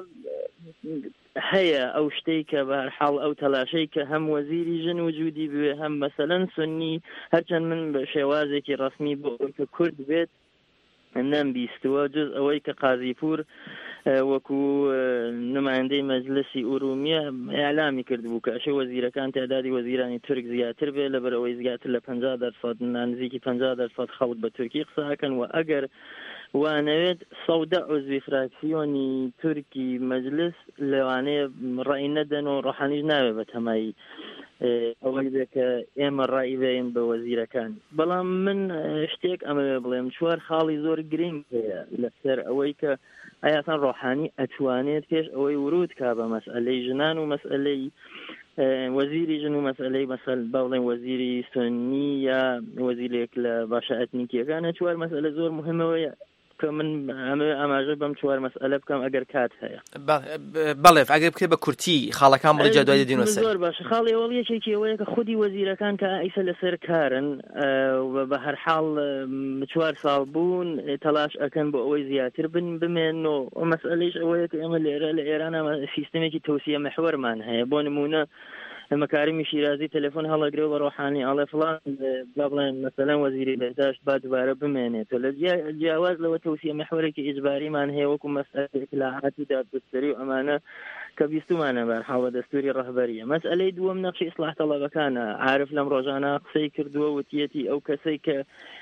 [SPEAKER 17] هەیە ئەو شتەی کە بەهەرحاڵ ئەو تەلاشەی کە هەم وەزیری ژن وجودی بوێ هەم مەسەلەن سنی هەرچەند من بە شێوازێکی ڕسمی بۆ کە کورد بێت نەمبیستوە جز ئەوەی کە قازیپور وەکو نمایندەی مەجلسی ئورومیە ئەعلامی کرد بوو کە ئەشە وەزیرەکان تعدادی وەزیرانی تورک زیاتر بێ لەبەر ئەوەی زیاتر لە پەنجا دەرسەد نزیکی پەنجا دەرسەد خەڵک بە تورکی قسەکەن و ئەگەر وانەوێت سەودە عوزوی فراکسیۆنی تورکی مەجلس لەوانەیە ڕای نەدەن و ڕۆحانیش ناوێت بە تەمایی ئەوەی بێ کە ئێمە ڕای بێین بە وەزیرەکان. بەڵام من شتێک ئەمە بڵێم چوار خاڵی زۆر گرنگ هەیە لەسەر ئەوەی کە ئایاتان ڕۆحانی ئەتوانێت پێش ئەوەی ورود کا بە مەسئلەی ژنان و مەسئلەی وەزیری ژن و مەسئلەی مەسەل باڵێن وەزیری سنی یا وەزیرێک لە باشە ئەتنیکیەکانە چوار مەسئلە زۆر مهمەوەیە کە من ئاماژە بەم چوار مەسئلە بکەم ئەگەر کات هەیە.
[SPEAKER 15] بەڵێ ئەگەر بکرێت بە کورتی خاڵەکان بڵێ جا دوای دێنەوە سەر.
[SPEAKER 17] زۆر باشە خاڵی ئەوڵیەکێکی ئەوەیە کە خودی وەزیرەکان کە ئیسە لەسەر کارن بە هەرحاڵ چوار ساڵ بوون تەلاش ئەکەن بۆ ئەوەی زیاتر بن بمێن و مەسئلەیش ئەوەیە کە ئێمە لێرە لە ئێران سیستەمێکی تەوسیە مەحوەرمان هەیە بۆ نمونە مەکاریمی شیرازی تەلەفۆن هەڵەگرێ بە ڕۆحانی ئاڵێ فڵان با بڵێن مەسەلەن وەزیری بەهداشت با دوبارە بمێنێت لە جیاواز لەوە تەوسیە مەحوەرێکی ئیجباریمان هەیە وەکو مەسئلەی اطلاعاتی دادگستری و ئەمانە کە بیستمانە بەرحاڵە دەستوری ڕەهبەریە. مەسئلەی دووەم نەقشی ئیسلاح تەڵەبەکانە. عارف لەم ڕۆژانە قسەی کردووە وتیەتی ئەو کەسەی کە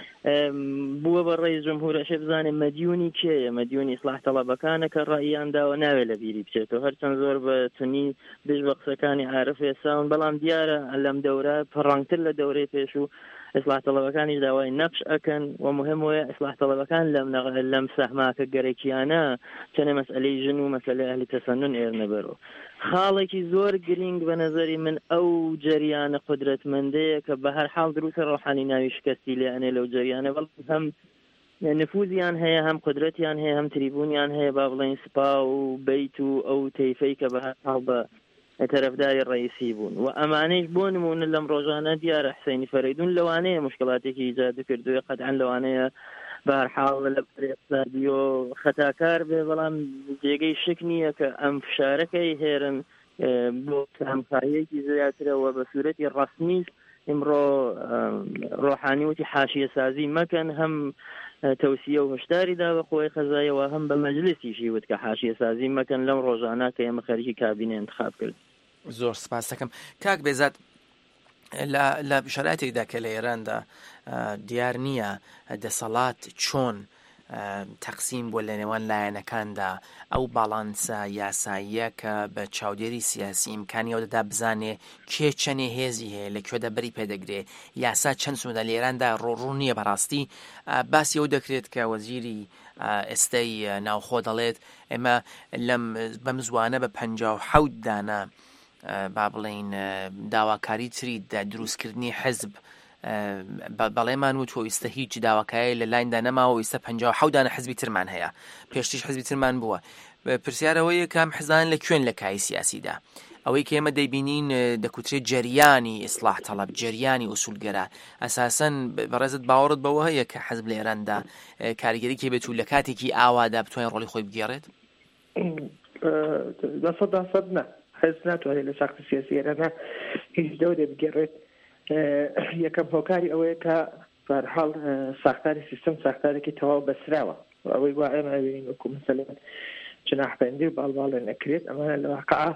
[SPEAKER 17] بووە بە ڕێیس جمهور ئەشێ بزانێ مەدیونی کێیە مەدیونی ئیسلاح تەڵەبەکانە کە ڕاییان داوە ناوێت لە بیری بچێتەوە هەرچەند زۆر بە تونی دژ بە قسەکانی عارف ێساون بەڵام دیارە لەم دەورە پەڕەنگتر لە دەورەی پێش و ئیسلاح تەڵەبەکانیش داوای نەقش ئەکەن و مهم وەیە ئیسلاح تەڵەبەکان لەم لەم سەحماکە گەرەکیانە چەنە مەسئلەی ژن و مەسئلەی ئەهلی تەسەنن ئێرنە بەرەوە. خاڵێکی زۆر گرنگ بە نەزەری من ئەو جەریانە قودرەتمەندەیە کە بە هەر حاڵ دروستە ڕۆحانی ناوی شکستی لێنێ لەو جەریانە بەڵام هەم نفوزیان هەیە هەم قودرەتیان هەیە هەم تریبونیان هەیە با بڵێن سپا و بەیت و ئەو تەیفەی کە بە هەر حاڵ بە تەرەفداری ڕئیسی بوون و ئەمانەیش بۆ نمونە لەم ڕۆژانە دیارە حسێنی فەرەیدون لەوانەیە مشکلاتێکی ایجاد کردووە قەتعاً لەوانەیە بەهەرحاڵ لە اقتصادی و خەتاکار بێ بەڵام جێگەی شک نییە کە ئەم فشارەکەی هێرن بۆ هەمکاریەکی زیاترەوە بە سوورەتی ڕەسمی ئیمڕۆ ڕۆحانی وتی حاشیە سازی مەکەن هەم تەوسیە و هشداری دا بە خۆی خەزایەوە هەم بە مەجلیسیشی وت کە حاشیە سازی مەکەن لەم ڕۆژانە کە ئێمە خەریکی کابینە انتخاب کرد.
[SPEAKER 15] زۆر سپاس دەکەم کاک بێزات لە شەرایەتێکدا کە لە ئێراندا دیار نییە دەسەڵات چۆن تەقسیم بۆ لە نێوان لایەنەکاندا ئەو باڵانسە یاساییە کە بە چاودێری سیاسی ئیمکانی ئەو دەدا بزانێ کێ چەنێ هێزی هەیە لەکوێ دەبەری پێدەگرێ یاسا چەند سوودە لە ئێراندا ڕۆڕوو نییە بەڕاستی باسی ئەو دەکرێت کە وەزیری ئێستەی ناوخۆ دەڵێت ئێمە لەم بەم زوانە بە پەنجا و حەوت دانە با بڵێن داواکاری تری دروستکردنی حزب بەڵێمان وتۆ ئیستا هیچ داواکایی لە لایەندا نەماوە ئیستا پەنجا و حەوت دانە حزبی ترمان هەیە پێشتیش حزبی ترمان بووە پرسیارەوەیە کام حزان لە کوێن لە کای سیاسیدا ئەوەی کە ئێمە دەیبینین دەکوترێت جەریانی ئیسلاح تەڵەب جەریانی ئوسولگەرە ئەساسەن بەڕێزت باوەڕت بەوە هەیە کە حزب لە ئێراندا کاریگەریەکی بێت و لە کاتێکی ئاوادا بتوانێت ڕۆڵی خۆی بگێڕێت
[SPEAKER 16] دەسەد دەسەد نە حزب ناتوانێت لە ساختی سیاسی ئێرانە هیچ دەورێ بگێڕێت یەکەم هۆکاری ئەوەیە کە بەرحاڵ ساختاری سیستم ساختارێکی تەواو بەسراوە ئەوەی وا ئێمە ببینین وەکو مەسەلەن جناحبەندی و باڵباڵێ نەکرێت ئەمانە لە واقعە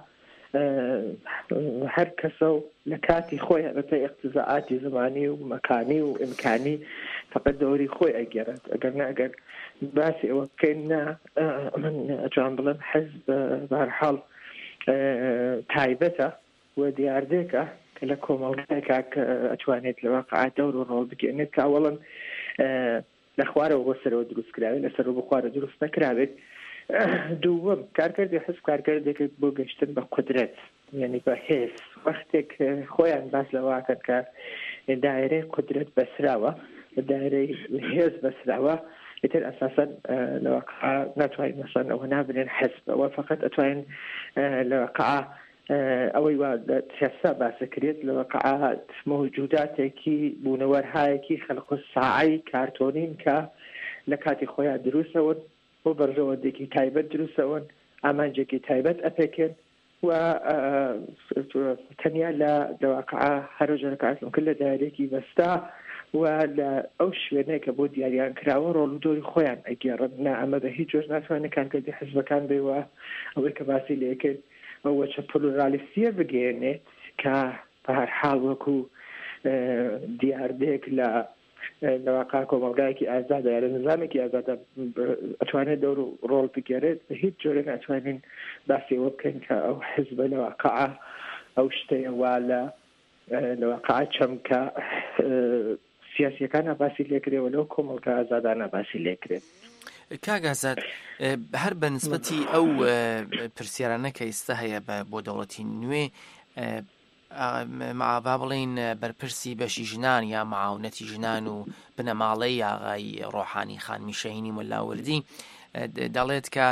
[SPEAKER 16] هەر کەسە و لە کاتی خۆی هەبێتە اقتزاعاتی زمانی و مەکانی و ئیمکانی فقط دەوری خۆی ئەگەڕێت ئەگەر نەگەر باسی ئەوە بکەین من ئەتوان بڵێم حەزب بەهەرحاڵ تایبەتە و دیاردێکە کە لە کۆمەڵگەیەکە کە ئەتوانێت لە واقعات دەور و ڕۆڵ بگەێنێت کە ئەوڵەن لە خوارەوە بۆ سەرەوە دروست کراوێت لەسەر بۆ خوارە دروست نەکراوێت. دووەم کارکردی حزب کارکردێک بۆ گەشتن بە قودرەت یعنی بە هێز وەختێک خۆیان باس لەواکەن کە دایرەی قودرەت بەسراوە دایرەی هێز بەسراوە ئیتر ئەساسەن لە واقع ناتوانین مەسەن ئەوە نابنێن حزب ئەوە فقط ئەتوانین لە واقع ئەوەی وا سیاسا باسەکرێت لە واقع مەوجوداتێکی بوونەوەرهایەکی خەلق و ساعی کارتۆنین کە لە کاتی خۆیان دروستەون بۆ بەرژەوەندێکی تایبەت دروستەون ئامانجێکی تایبەت ئەپێکن و تەنیا لە دەواقع هەرۆژەکەم کرد لە دایرێکی بەستا و لە ئەو شوێنەیە کە بۆ دیاریان کراوە ڕۆڵ و دۆری خۆیان ئەگەڕن نا ئەمە بە هیچ جۆش ناتوانێت کارکردی حزبەکان بێەوە ئەوەی کە باسی لێکرد ئەوە چە پلورالیستیە بگەێنێت کە بە هەر حاڵ وەکو دیاردێک لە لەواقع کۆمەلگایەکی ئازادە یا لە نظامێکی ئازادە ئەتوانێت دەور و ڕۆڵ بگەرێت بە هیچ جۆرێک ئەتوانین باسی ئەوە بکەین کە ئەو حزبە لەواقع ئەو شتەیە وا لە لەواقع چەمکە سیاسیەکانە باسی لێکرێەوە لەو کۆمەڵگە ئازادانە باسی لێکرێت.
[SPEAKER 15] کاگازات هەر بە نسبەتی ئەو پرسیارانە کە ئێستا هەیە بۆ دەوڵەتی نوێ با بڵین بەرپرسی بەشی ژنان یا معاونەتی ژنان و بنەماڵەی ئاغای ڕۆحانی خانمیشەهینی ملاوردی دەڵێت کە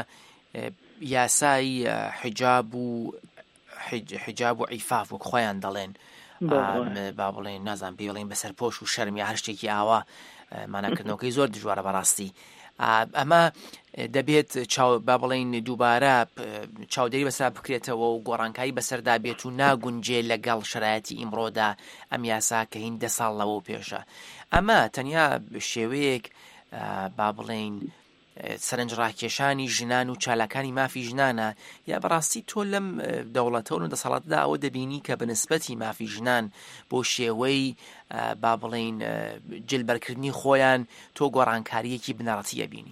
[SPEAKER 15] یاسای حجاب و حجاب و عیفاف و خۆیان دەڵێن با بڵێن نازان پێ بڵێن بەسەر پۆش و شەرم یا هەر شتێکی ئاوا ماناکردنەوەکەی زۆر دژوارە بەڕاستی ئەمە دەبێت با بڵێن دووبارە چاودێری بەسەر بکرێتەوە و گۆڕانکاری بەسەردا بێت و ناگونجێ لەگەڵ شرایەتی ئیمڕۆدا ئەم یاسا کە هین دە ساڵ لەوە پێشە. ئەمە تەنیا شێوەیەک با بڵێن سەرنجڕاکێشانی ژنان و چالاکانی مافی ژنانە یا بەڕاستی تۆ لەم دەوڵەتەوە و دەسەڵاتدا ئەوە دەبینی کە بەنسبەتی مافی ژنان بۆ شێوەی با بڵێن جلبەرکردنی خۆیان تۆ گۆڕانکاریەکی بنەڕەتیە بینی؟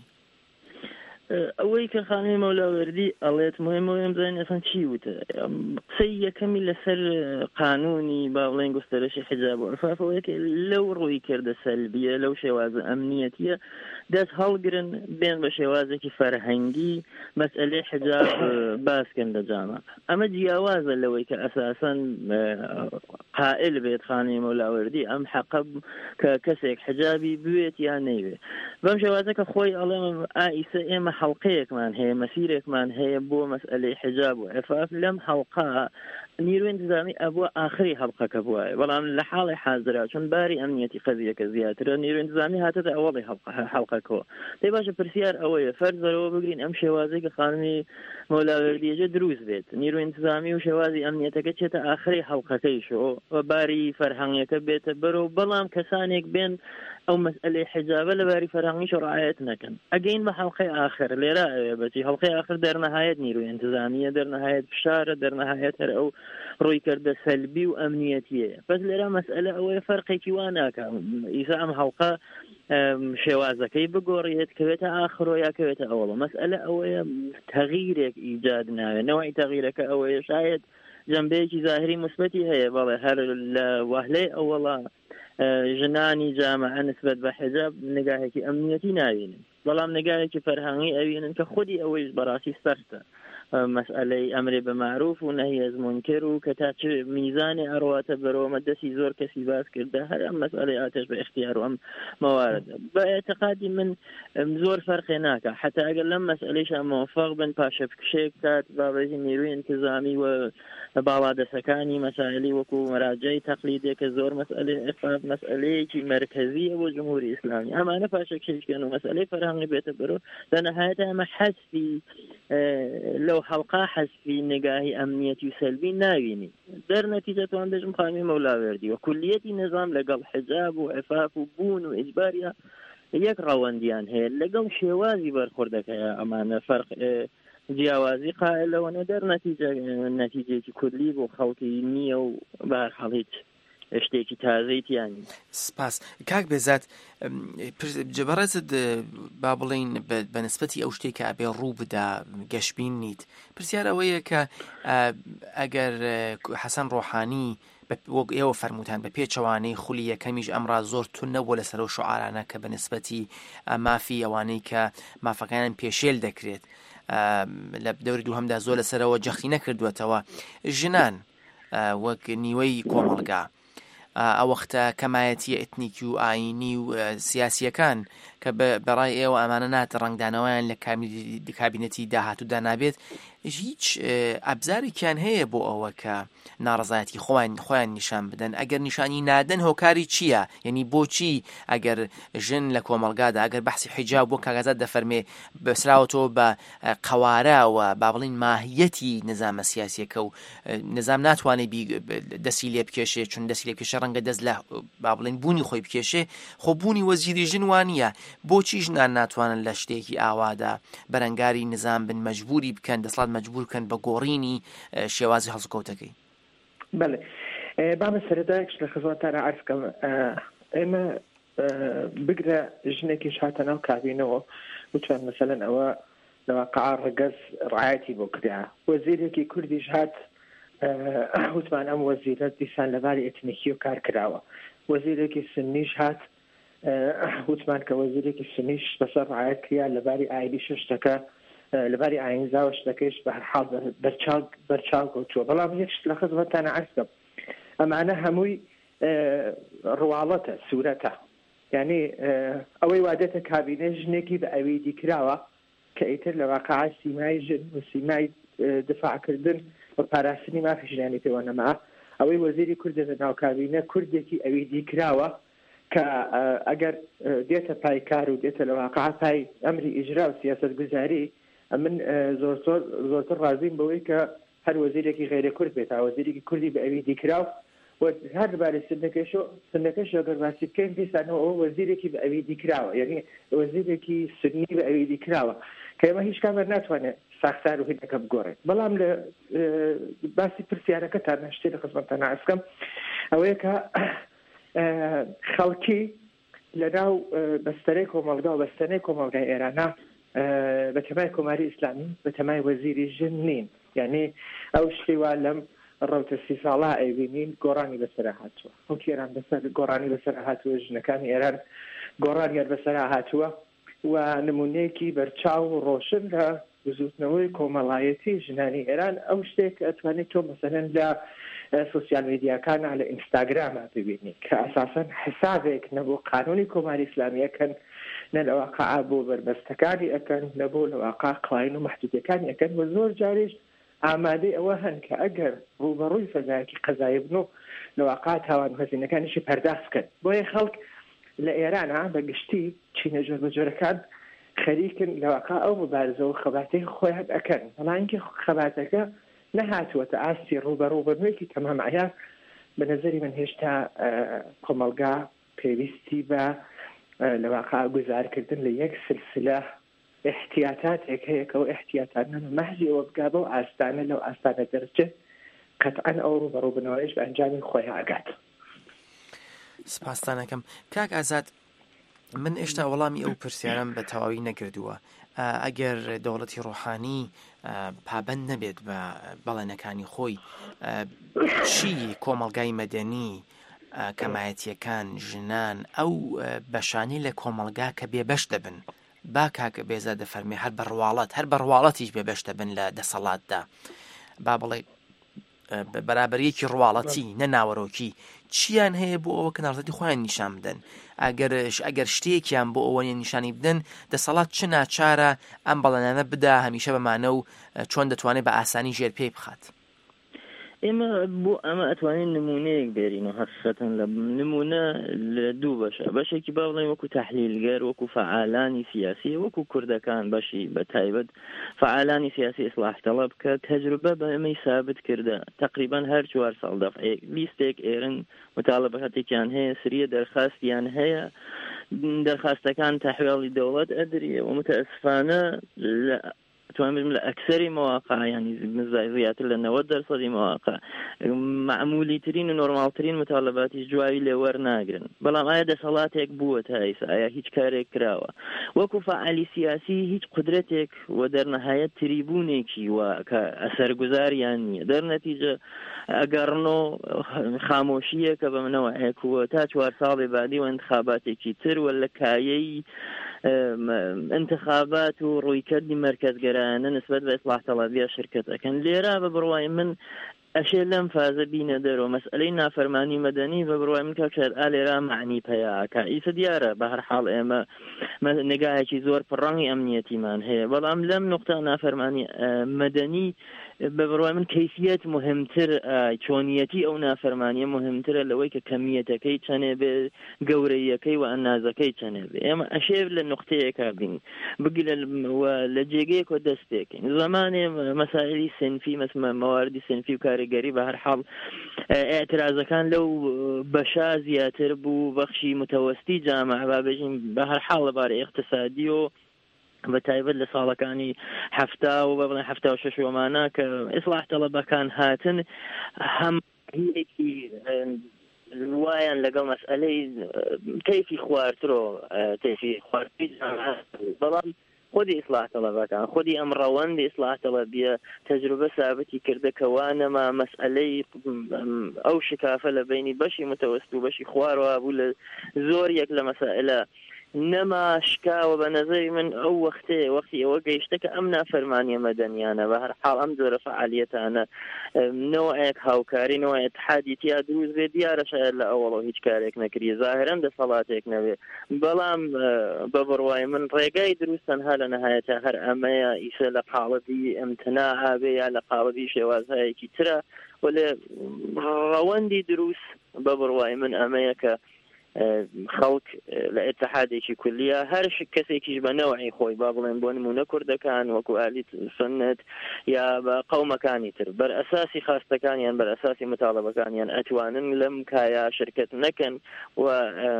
[SPEAKER 17] ئەوەی کە خانووی مەولاوردی ئەڵێت مهمەوە ئەم زانین ئەسان چی وتە قسەی یەکەمی لەسەر قانونی با بڵێن گوستەرەشی حجاب و عفافەوەیە کە لەو ڕووی کردە سەلبیە لەو شێوازە ئەمنیەتیە دەست هەڵگرن بێن بە شێوازێکی فەرهەنگی مەسئلەی حجاب باسکەن لە جامە. ئەمە جیاوازە لەوەی کە ئەساسەن قائل بێت خانووی مەولاوردی ئەم حەقە کە کەسێک حجابی بوێت یان نەیوێت. بەم شێوازە کە خۆی ئەڵێم ئائیسە ئێمە حەڵقەیەکمان هەیە مەسیرێکمان هەیە بۆ مەسئلەی حجاب و عفاف لەم حەڵقە نیروی انتظامی ئەبووە ئاخری هەڵقەکە بووە بەڵام لە حاڵی حازرا چون باری ئەمنیەتی قەزیەکە زیاترە نیروی انتظامی هاتەتە ئەوڵی حەڵقەکەەوە. دەی باشە پرسیار ئەوەیە فەرزەرەوە بگرین ئەم شێوازەی کە خانووی مەولاوردیەجە دروست بێت نیروی انتظامی و شێوازی ئەمنیەتەکە چێتە ئاخری حەڵقەکەیشەوە و باری فەرهەنگیەکە بێتە بەرەو بەڵام کەسانێک بێن ئەو مەسئلەی حجابە لە باری فەرهەنگیش ڕعایەت نەکەن ئەگەین بە حەڵقەی ئاخر لێرە ئەوێ بەچی حەڵقەی ئاخر دەرنەهایەت نیروی انتظامیە دەرنەهایەت فشارە دەرنەهایەت هەر ئەو ڕووی کردە سەلبی و ئەمنیەتیە. بەس لێرە مەسئلە ئەوەیە فەرقێکی وا ناکە ئیسا ئەم حەڵقە شێوازەکەی بگۆڕێت کەوێتە ئاخرۆ یا کەوێتە ئەوڵە. مەسئلە ئەوەیە تەغییرێک ئیجاد ناوێت نەوەی تەغییرەکە ئەوەیە شاید جەنبەیەکی زاهری مثبەتی هەیە بەڵێ هەر لە وهلەی ئەوڵە ژنانی جامعە نسبەت بە حجاب نگاهێکی ئەمنیەتی ناوێنن بەڵام نگاهێکی فەرهەنگی ئەوێنن کە خودی ئەوەیش بەڕاستی سەرتە مەسئلەی ئەمرێ بە معروف و نەهی ئەز مونکر و کە تا چ میزانی ئەڕواتە بەرەوەمە دەستی زۆر کەسی باس کردە هەر ئەم مەسئلەی ئاتش بە اختیار و ئەم مەواردە بە اعتقادی من زۆر فەرقێ ناکە حتا ئەگەر لەم مەسئلەیشان موفق بن پاشە بکشێک کات بابەتی نیروی انتظامی و باڵادەسەکانی مەسائلی وەکو مەراجعی تەقلیدیە کە زۆر مەسئلەی عفاف مەسئلەیەکی مرکزیە بۆ جمهوری ئیسلامی ئەمانە پاشە کشێککەن و مەسئلەی فەرهەنگی بێتە بەرەو لە نەهایەت ئەمە حەسبی لەو حەڵقا حەسبی نگاهی ئەمنیەتی و سەلبی ناوینی دەرنەتیجە توان دەژم خانووی مەولاوردی و کولیەتی نظام لەگەڵ حجاب و عفاف و بوون و ئیجباریە یەک ڕەوەندیان هەیە لەگەڵ شێوازی بەرخوردەکەیە ئەمانە فەرق جیاوازی قائلەوەنە دەرنەتیجە نەتیجەیەکی کولی بۆ خەڵکی نییە و بەهەرحاڵ هیچ شتێکی تازەیتیانی.
[SPEAKER 15] سپاس کاک بێزات جەبارەت با بڵین بە نسبەتی ئەو شتێک کە ئەبێ ڕوو بدا گەشتبین نیت پرسیار ئەوەیە کە ئەگەر حەسەن ڕۆحانی وەک ئێوە فەرمووتان بە پێچەوانەی خولی یەکەمیش ئەمڕا زۆر تون نەبووە لەسەر ئەو شعارانە کە بە نسبەتی مافی ئەوانەی کە مافەکانیان پێشێل دەکرێت لە دەوری دووهەمدا زۆر لەسەرەوە جەختی نەکردوێتەوە ژنان وەک نیوەی کۆمەڵگا ئەو وەختە کەمایەتی ئێتنیکی و ئاینی و سیاسیەکان کە بەڕای ئێوە ئەمانە ناتە ڕنگدانەوەیان لە کابینەتی داهاتوودا نابێت هیچ ئەبزارێکیان هەیە بۆ ئەوە کە ناڕزایەتی خۆیان نیشان بدەن ئەگەر نیشانی نادەن هۆکاری چییە یعنی بۆچی ئەگەر ژن لە کۆمەڵگادا ئەگەر بەحسی حیجاب بۆ کاگازات دەفەرمێ بەسراوەتەوە بە قەوارەوە با بڵین ماهیەتی نظامە سیاسیەکە و نظام ناتوانێت دەستی لێ بکێشێ چون دەستی لێ بکێشە ڕەنگە دەست لە با بڵین بوونی خۆی بکێشێ خۆ بوونی وەزیری ژن وانە بۆچی ژنان ناتوانن لە شتێکی ئاوادا بەرەنگاری نظام بن مەجبوری بکەن دەسڵات مەجبور بکەن بە گۆڕینی شێوازی هەڵسوکەوتەکەی.
[SPEAKER 16] بەڵێ بابە سەرەدایەکش لە خزمەتتانە عەرز بکەم ئێمە بگرە ژنێکیش هاتە ناو کابینەوە وتوان مەسەلەن ئەوە لەواقع ڕەگەز ڕعایەتی بۆ کردیا وەزیرێکی کوردیش هات وتمان ئەم وەزیرە دیسان لەباری ئێتنیکی و کار کراوە وەزیرێکی سنیش هات وتمان کە وەزیرێکی سنیش بەسەر ڕعایەت کریا لەباری ئایدی شەشتەکە لەباری ئاینزا و شتەکەیش بە هەرحاڵ بەرچاو کەوتووە بەڵام یەکشت لە خزمەتتانە عەرز بکەم ئەمانە هەمووی ڕواڵەتە سوورەتە یعنی ئەوەی وادێتە کابینە ژنێکی بە ئەوەی دیکراوە کە ئیتر لە واقعا سیمای ژن و سیمای دفاعکردن بە پاراستنی مافی ژنانی پێوە نەما ئەوەی وەزیری کوردە لە ناو کابینە کوردێکی ئەوەی دیکراوە کە ئەگەر دێتە پای کار و دێتە لە واقعا پای ئەمری ئیجرا و سیاست گوزاری من زۆرتر زۆرتر ڕازیم بەوەی کە هەر وەزیرێکی غیرە کورد بێت وەزیرێکی کوردی بە ئەوی دیکراو هەر بارەی سندەکەش سندەکەش ئەگەر باسی بکەین پێستانەوە ئەوە وەزیرێکی بە ئەوی دیکراوە یعنی وەزیرێکی سنی بە ئەوی دیکراوە کە ئێمە هیچ کامێر ناتوانێت ساختار و هێنەکە بگۆڕێت بەڵام لە باسی پرسیارەکەتان شتێ لە خزمەتتان عەرز بکەم ئەوەیە کە خەڵکی لەناو بەستەرەی کۆمەڵگا و بەستەرەی کۆمەڵگای ئێرانە بە تەمای کۆماری ئیسلامی بە تەمای وەزیری ژن نین یعنی ئەو شتی وا لەم ڕەوتە سی ساڵا ئەیبینین گۆڕانی بەسەر هاتووە خەڵکی ئێران بەسەر گۆڕانی بەسەر هاتووە ژنەکانی ئێران گۆڕانیان بەسەر هاتووە و نمونەیەکی بەرچاو و ڕۆشن لە بزوتنەوەی کۆمەڵایەتی ژنانی ئێران ئەو شتێک ئەتوانێت تۆ مەسەلەن لە سوسیال میدیاکانە لە ئینستاگرامە ببینی کە ئەساسەن حسابێک نەبوو قانونی کۆماری ئیسلامیەکەن نە لە واقعا بۆ بەربەستەکانی ئەکەن نەبوو لە واقع قوانین و مەحدودەکانی ئەکەن و زۆر جاریش ئامادەی ئەوە هەن کە ئەگەر ڕوبەڕووی فەزایەکی قەزایی بن و لە واقع تاوان هەزینەکانیشی پەرداخت بکەن بۆیە خەڵک لە ئێرانە بە گشتی چینە جۆر بە جۆرەکان خەریکن لە واقع ئەو مبارزە و خەباتەی خۆیان ئەکەن بەڵام اینکە خەباتەکە نەهاتووەتە ئاستی ڕوبەڕوو بەنوێکی تەمام عیار بە نەزەری من هێشتا کۆمەڵگا پێویستی بە لە واقع گوزارکردن لە یەک سلسلە احتیاطاتێک هەیە کە ئەو احتیاطانە مەحضی ئەوە بگا بەو ئاستانە لەو ئاستانە دەرچێت قەتعاً ئەو ڕوبەڕوو بنەوەیش بە ئەنجامی خۆی ئاگات.
[SPEAKER 15] سپاستانەکەم کاک ئازاد من ئێشتا وەڵامی ئەو پرسیارم بە تەواوی نەکردووە ئەگەر دەوڵەتی ڕۆحانی پابەند نەبێت بە بەڵێنەکانی خۆی چی کۆمەڵگای مەدەنی کەمایەتیەکان ژنان ئەو بەشانی لە کۆمەڵگا کە بێبەش دەبن با کاک بێزە دەفەرمێ هەر بەڕواڵەت هەر بەڕواڵەتیش بێبەش دەبن لە دەسەڵاتدا با بڵێ بەرابەریەکی ڕواڵەتی نەناوەڕۆکی چیان هەیە بۆ ئەوە کە ناڕزەتی خۆیان نیشان بدەن ئەگەر ئەگەر شتێکیان بۆ ئەوە نیشانی بدەن دەسەڵات چ ناچارە ئەم بەڵێنانە بدا هەمیشە بەمانە و چۆن دەتوانێت بە ئاسانی ژێر پێی بخات.
[SPEAKER 17] ئێمە بۆ ئەمە ئەتوانین نمونەیەک بێرین و حقیقەتەن لە نمونە لە دوو بەشە بەشێکی با بڵێن وەکو تەحلیلگەر وەکو فعالانی سیاسی وەکو کوردەکان بەشی بە تایبەت فعالانی سیاسی ئیسلاح تەڵەب کە تەجروبە بە ئەمەی ثابت کردە تقریبا هەر چوار ساڵ دەفعەیەک لیستێک ئێرن متالبەتێکیان هەیە سریە دەرخاستیان هەیە دەرخاستەکان تەحویڵی دەوڵەت ئەدرێ و متەئەسفانە توانم لأكثر مواقع يعني زيادة لنود درصد مواقع معمولي ترين ونورمال ترين مطالبات جوابي لور ناقرن بلام آيا دسالاتك بوت هايس آيا هيج كاريك كراوة وكو فعالي سياسي هيج قدرتك ودر نهاية تريبونيكي وكأثر گزار يعني در نتيجة أقرنو خاموشية كبمنوعك وتاتوار صعب بعدي وانتخاباتك تر ولا كايي انتخابات ورويكردي مركز قرانة نسبة بإصلاح طلبية شركة أكن ليرا ببرواي من أشياء لم فاز بينا درو مسألة نافرماني مدني ببرواي من كاكشار آليرا معني بيا كايسة ديارة بهر حال إما نقاها شي زور براني أمنيتي من هي بلام لم نقطة نافرماني مدني ببرواي من كيفية مهمتر چونيتي أو نافرمانية مهمتر لويك كميتكي چنه بقوريكي وأنازكي چنه بي أشياء للنقطة كابين بقل ولجيجيك ودستيك زمان مسائل سنفي مثل موارد سنفي وكاريجري بهر حال اعتراض كان لو بشا زياتر بو بخشي متوسطي جامعة بابجين بهر حال باري اقتصادي بتايبت لساڵەکانی هەفتا و بەڵێ هەفتا و شەش وەمانە کە ئیسلاح تەڵەبەکان هاتن هەم هیچی وایان لەگەڵ مەسئلەی تەیفی خواردرۆ تەیفی خواردنی بەڵام خودی ئیسلاح تەڵەبەکان خودی ئەم ڕەوەندی ئیسلاح تەڵەبیە تەجروبە ثابتی کردە کەوانەما مەسئلەی ئەو شکافە لە بینی بەشی متەوەست و بەشی خوارەوە بوو لە زۆر یەک لە مەسائلە نما شكاوى بنظري من أو وقتي وقتي وقيشتك أمنا فرمانية مدنيانا بهر حال أم زور فعاليتانا نوعك هاوكاري نوع اتحادي تيا دروز بي ديارة شاير لأولو هيج كاريك نكري ظاهرا ده صلاتك نبي بلام ببرواي من ريقاي دروستان هالا نهاية هر أمايا إيسا لقالبي امتناعا بيا لقالبي شواز هاي كي ترى ولا رواندي دروس ببرواي من أمايا خلق لاتحادێکی کولیە هەر کەسێکیش بە نەوەی خۆی با بڵێن بۆ نمونە کوردەکان وەکو ئالی سنت یا بە قەومەکانی تر بەر ئەساسی خاستەکانیان بەر ئەساسی متاڵبەکانیان ئەتوانن لەم کایە شرکت نەکەن و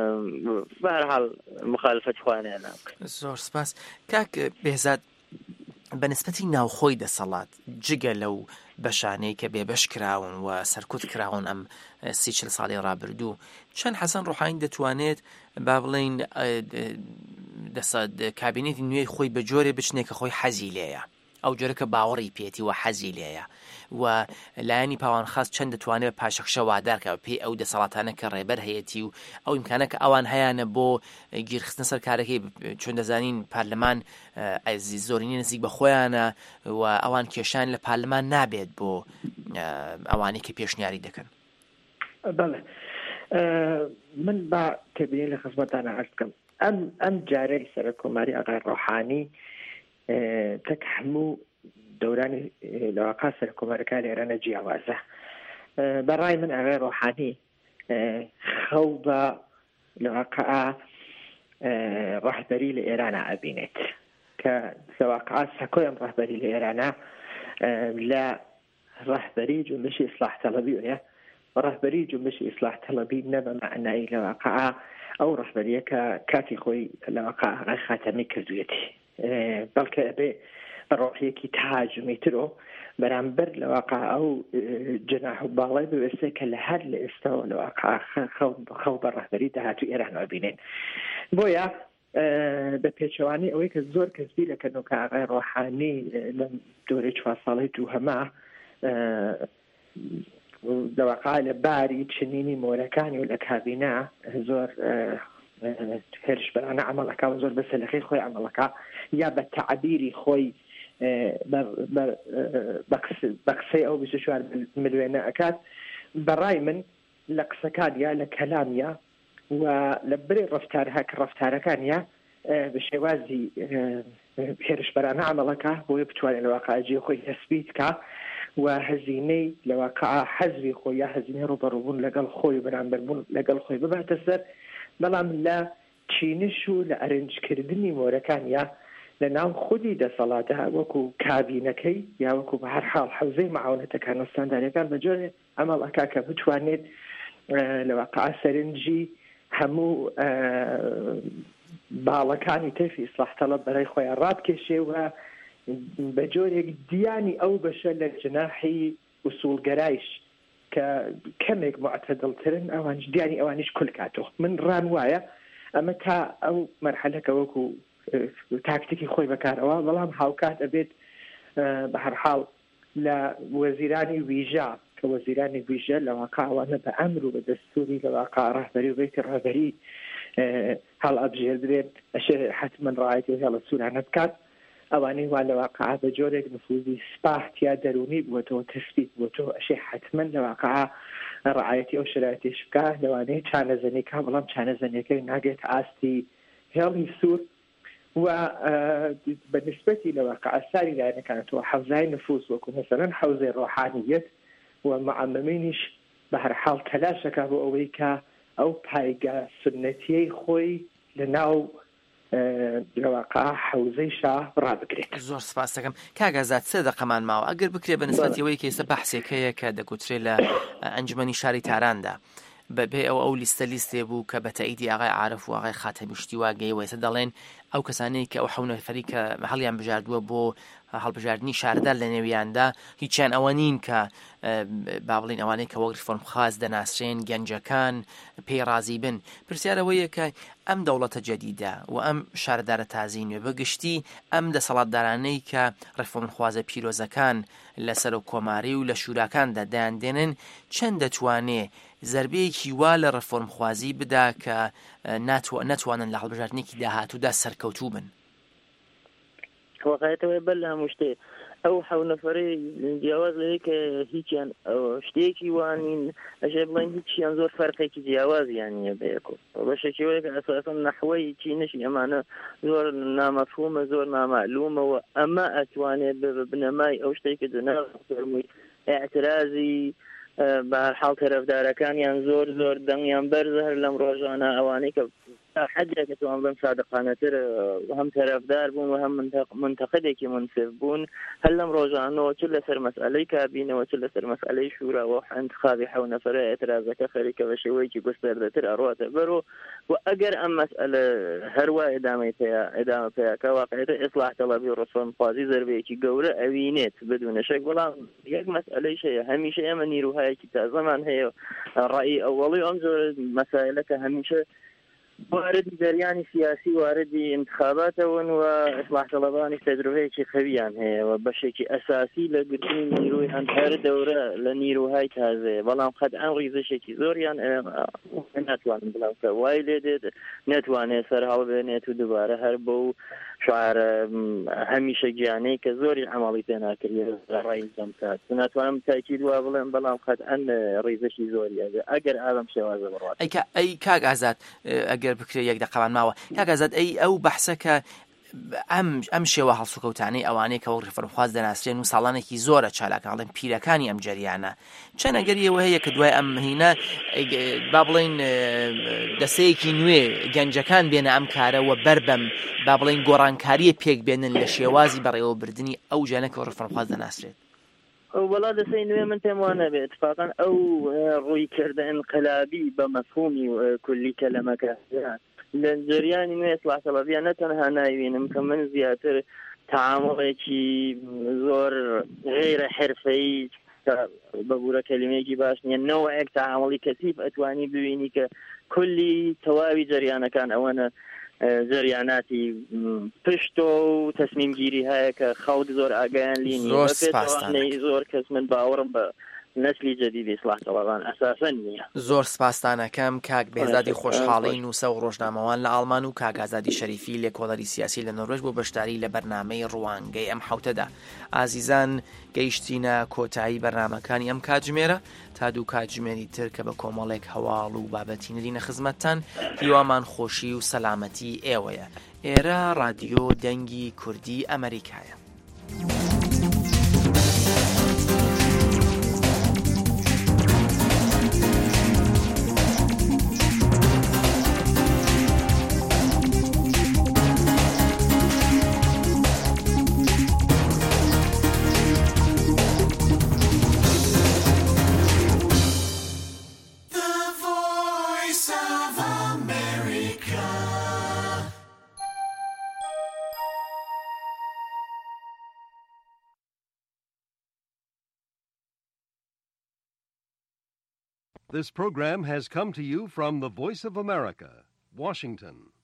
[SPEAKER 17] بەهەرحاڵ مخالفەت خوانیان ناکەن.
[SPEAKER 15] زۆر سپاس. کاک بێزاد بەنسبەتی ناوخۆی دەسەڵات جگە لەو بەشانەی کە بێبەش کراون و سەرکوت کراون ئەم سی چل ساڵی ڕابردوو چەند حەسەن ڕوحانی دەتوانێت با بڵێن کابینێتی نوێی خۆی بە جۆرێ بچنێ کە خۆی حەزی لێیە ئەو جۆرە کە باوەڕی پێێتی و حەزی لێیە و لایەنی پاوان خاست چەند دەتوانێت پاشەخشە وادارکە پێی ئەو دەسەڵاتانە کە ڕێبەر هەیەی و ئەو ئیمکانە کە ئەوان هەیەە بۆ گیرخستنە سەر کارەکەی چۆن دەزانین پارلەمان زۆرینی نزیک بە خۆیانە و ئەوان کێشان لە پارلەمان نابێت بۆ ئەوانەی کە پێشنیاری دەکەن.
[SPEAKER 16] بەڵێ من با تێبینی لە خزمەتانە عەرز بکەم ئەم ئەم جارەی سەرۆکۆماری ئاغای ڕۆحانی تەک هەموو دەورانی لەواقع سەرۆکۆماریەکان لێرانە جیاوازە بەڕای من ئاغای ڕۆحانی خەو بە لەواقع ڕەهبەری لە ئێرانە ئەبینێت کە لەواقع سەکۆی ئەم ڕەهبەری لە ئێرانە لە ڕەهبەری جنبشی ئیسلاح تەڵەبی وەیە ڕەهبەری جنبشی ئیسلاح تەڵەبی نە بە معنای لەواقع ئەو ڕەهبەریە کە کاتی خۆی لەواقع ئاغای خاتەمی کردوێتی بەڵکە ئەبێ ڕۆحیەکی تاهاجمی ترۆ بەرامبەر لەواقع ئەو جەناح و باڵای بوێستێ کە لە هەر لە ئێستاوە لەواقع خەو بە ڕەهبەری داهاتوو ئێران ئەبینێن بۆیە بە پێچەوانی ئەوەی کە زۆر کەس بیر دەکەن کە ئاغای ڕۆحانی لەم دۆرەی چوار ساڵەی دووهەما لەواقع لە باری چنینی مۆرەکانی و لە کابینە زۆر هێرشبەرانە عەمەڵەکە و زۆر بەسەلەخەی خۆی عەمەڵەکە یا بە تەعبیری خۆی بە قسەی ئەو بیست و چوار ملیۆنە ئەکات بەڕای من لە قسەکان یا لە کەلامیا و لە برێ ڕەفتارها کە ڕەفتارەکانیە بە شێوازی هێرشبەرانە عەمەڵەکە بۆیە بتوانێت لەواقع جێ خۆی تەثبیت بکات و هەزینەی لەواقع حەزبی خۆی یا هەزینەی ڕوبەڕووبوون لەگەڵ خۆی بەرامبەربوون لەگەڵ خۆی بباتە سەر بەڵام لە چینش و لە ئەرنجکردنی مۆرەکانیا لە ناو خودی دەسەڵاتە وەکو کابینەکەی یا وەکو بە هەر حاڵ حەوزەی مەعاونەتەکان و ستانداریەکان بەجۆرێ ئەمەڵ ئەکا کە بتوانێت لەواقع سەرنجی هەموو باڵەکانی تەیفی ئیسلاح تەڵەب بەرەی خۆیان ڕابکێشێ و بە جۆرێک دیانی ئەو بەشە لە جناحی وسوڵگەرایش کە کەمێک معتەدڵترن ئەوانش دیانی ئەوانش کول کاتەوە. من ڕان وایە ئەمە تا ئەو مەرحەلەکە وەکو تاکتیکی خۆی بەکارەوە، بەڵام هاوکات ئەبێت بە هەر حاڵ لە وەزیرانی ویژە کە وەزیرانی ویژە لە واقعوانە بە ئەمر و بە دەستوری لە واقع ڕاهبەری و بێتی ڕاهبەری هەڵ ئەبژێردرێت ئەشێ حتمما ڕایەتی هێڵە سوورانە بکات. ئەوانەی وا لە واقع بە جۆرێک نفوذی سپاهتیا دەرونی بووەتەوە تەسبیت بووەتەوە ئەشێ حتمما لە واقع ڕعایەتی ئەو شرایطیش بکات لەوانەیە چانەزەنیەکە، بەڵام چانەزەنیەکەی ناگێت ئاستی هێڵی سوور و بەنسبەتی لە واقع ئەساری لایەنەکانەوە حەوزای نفوس وەکو مەسەلەن حەوزەی ڕۆحانیەت و معەممەینیش بە هەر حاڵ تەلاشەکە بۆ ئەوەی کە ئەو پایگە سنەتیەی خۆی لە ناو لەواقع حەوزەی شاه ڕابگرێت.
[SPEAKER 15] زۆر سپاس دەکەم کاگازات سێ دەقەمان ماوە ئەگەر بکرێ بە نسبەتەوەی کە ئێستا بەحسێکەیە کە دەگوترێت لە ئەنجومەنی شاری تاراندا بەبێ ئەو ئەو لیستە لیستێ بوو کە بە تەئیدی ئاغای عارف و ئاغای خاتەمیشتی واگەیەوە ئێستا دەڵێن ئەو کەسانەی کە ئەو حەو نەفەری کە هەڵیان بژاردووە بۆ هەڵبژاردننی شاردا لە نێویاندا هیچیان ئەوە نین کە با بڵین ئەوانەی کە وەک ریفۆرم خاص دەناسرێن گەنجەکان پێی رازی بن. پرسیارەوەیە کە ئەم دەوڵەتە جەدیدە و ئەم شارەدارە تازی نوێ بەگشتی ئەم دەسەڵاتدارانەی کە ریفۆرم خوازە پیرۆزەکان لەسەر و کۆماری و لە شوراکاندا دایاندێنن چەند دەتوانێ زەربەیەکی وا لە ریفۆرم خوازی بدا کە نەتوانن لە هەڵبژاردنێکی داهاتوودا سەرکەوتوو بن.
[SPEAKER 17] واقعیتەوەی بەر لە هەموو شتێ ئەو حەو نەفەرەی جیاواز لەوەی کە هیچیان شتێکی وانین ئەژێ بڵێن هیچیان زۆر فەرقێکی جیاوازیان نییە بەیەکۆ بەشێکیەوەی کە ئەساساً نەحوەی چینشی ئەمانە زۆر نامەفهومە زۆر نامەعلومەوە ئەمە ئەتوانێت بنەمای ئەو شتێک کە جەناب فەرمووی ئێعترازی بە هەر حاڵ تەرەفدارەکانیان زۆر زۆر دەنگیان بەرزە هەر لەم ڕۆژانە ئەوانەی کە حەجێکە توان بڵێم صادقانەتر هەم تەرەفدار بوون و هەم منتەقدێکی منصف بوون هەر لەم ڕۆژانەوە چ لەسەر مەسئلەی کابینەوە چ لەسەر مەسئلەی شوراوە انتخابی حەو نەفەرە ئێترازەکە خەریکە بە شێوەیەکی گستەردەتر ئەڕواتە بەرۆ و ئەگەر ئەم مەسئلە هەروە ئێدامەی پێیا ئێدامە پێیاکە واقعیتە ئیسلاح تەڵەبی و ڕەفۆرمخوازی زەربەیەکی گەورە ئەوینێت بدونە شەک بەڵام یەک مەسئلەیش هەیە هەمیشە ئێمە نیروهایەکی تازەمان هەیە ڕای ئەوڵی ئەم زۆر مەسائلەکە هەمیشە واردی جریانی سیاسی واردی انتخاباتەون و اصلاح طلبانی تجربەیەکی خەویان هەیە و بەشێکی ئەساسی لە گرتنی نیروی هەم هەر دەورە لە نیروهای تازەیە بەڵام قەتعاً ڕیزشێکی زۆریان ناتوانن بڵاو کە وای لێ دێت نەتوانێت سەر هەڵبێنێت و دووبارە هەر بۆ شعارە هەمیشە گیانەی کە زۆری عملی پێ ناکردێ ڕای زەمکات ناتوانم تاکید وا بڵێم بەڵام قەتعاً ڕیزشی زۆریە ئەگەر ئادەم شێوازە بڕات
[SPEAKER 15] ئەی کاک ئازاد ئەگەر بکرێت یەک دەقەمان ماوە کاگازات ئەی ئەو بەحسەکە ئەم ئەم شێوە هەڵسوکەوتانەی ئەوانەی کە ڕیفۆرمخواز دەناسرێن و ساڵانێکی زۆرە چالاکەڵێن پیرەکانی ئەم جەریانە چەند ئەگەریەوە هەیە کە دوای ئەم هینە با بڵێن دەسەیەکی نوێ گەنجەکان بێنە ئەم کارەوە بەربەم با بڵێن گۆڕانکاریە پێک بێنن لە شێوازی بەڕێوەبردننی ئەو ژانە کە ڕیفۆرمخواز دەناسرێت
[SPEAKER 17] ئەو وڵا دەسەی نوێ من پێم وانە بێت اتفاقاً ئەو ڕوویکردە انقلابی بە مەفهومی کولی کەلەمەکە لە جریانی نوێ اصلاح طلبیە نەتەنها ناوینم کە من زیاتر تعامڵێکی زۆر غیرە حرفەیی بەبوورە کەلیمەیەکی باش نییە نەوەیەک تعامڵی کەسیف ئەتوانی ببینی کە کولی تەواوی جریانەکان ئەوەنە جریاناتی پشتۆ و تەسمیم گیری هەیە کە خەڵک زۆر ئاگایان لینی زۆر کەس من باوەڕم بە نسلی جدیدی اصلاح طلبان ئەساسەن نییە.
[SPEAKER 15] زۆر سپاسدانەکەم کاک بێزادی خۆشحاڵی نووسە و ڕۆژنامەوان لە ئاڵمان و کاک ئازادی شەریفی لێکۆڵەری سیاسی لە نۆروێژ بۆ بەشداری لە بەرنامەی ڕوانگەی ئەم حوتەدا. ئازیزان گەیشتینە کۆتایی بەرنامەکانی ئەم کاتژمێرە تا دوو کاتژمێری تر کە بە کۆمەڵێک هەواڵ و بابەتی نرینە خزمەتتان هیوامان خۆشی و سەلامەتی ئێوەیە. ئێرە ڕادیۆ دەنگی کوردی ئەمریکایە.
[SPEAKER 1] This program has come to you from the Voice of America, Washington.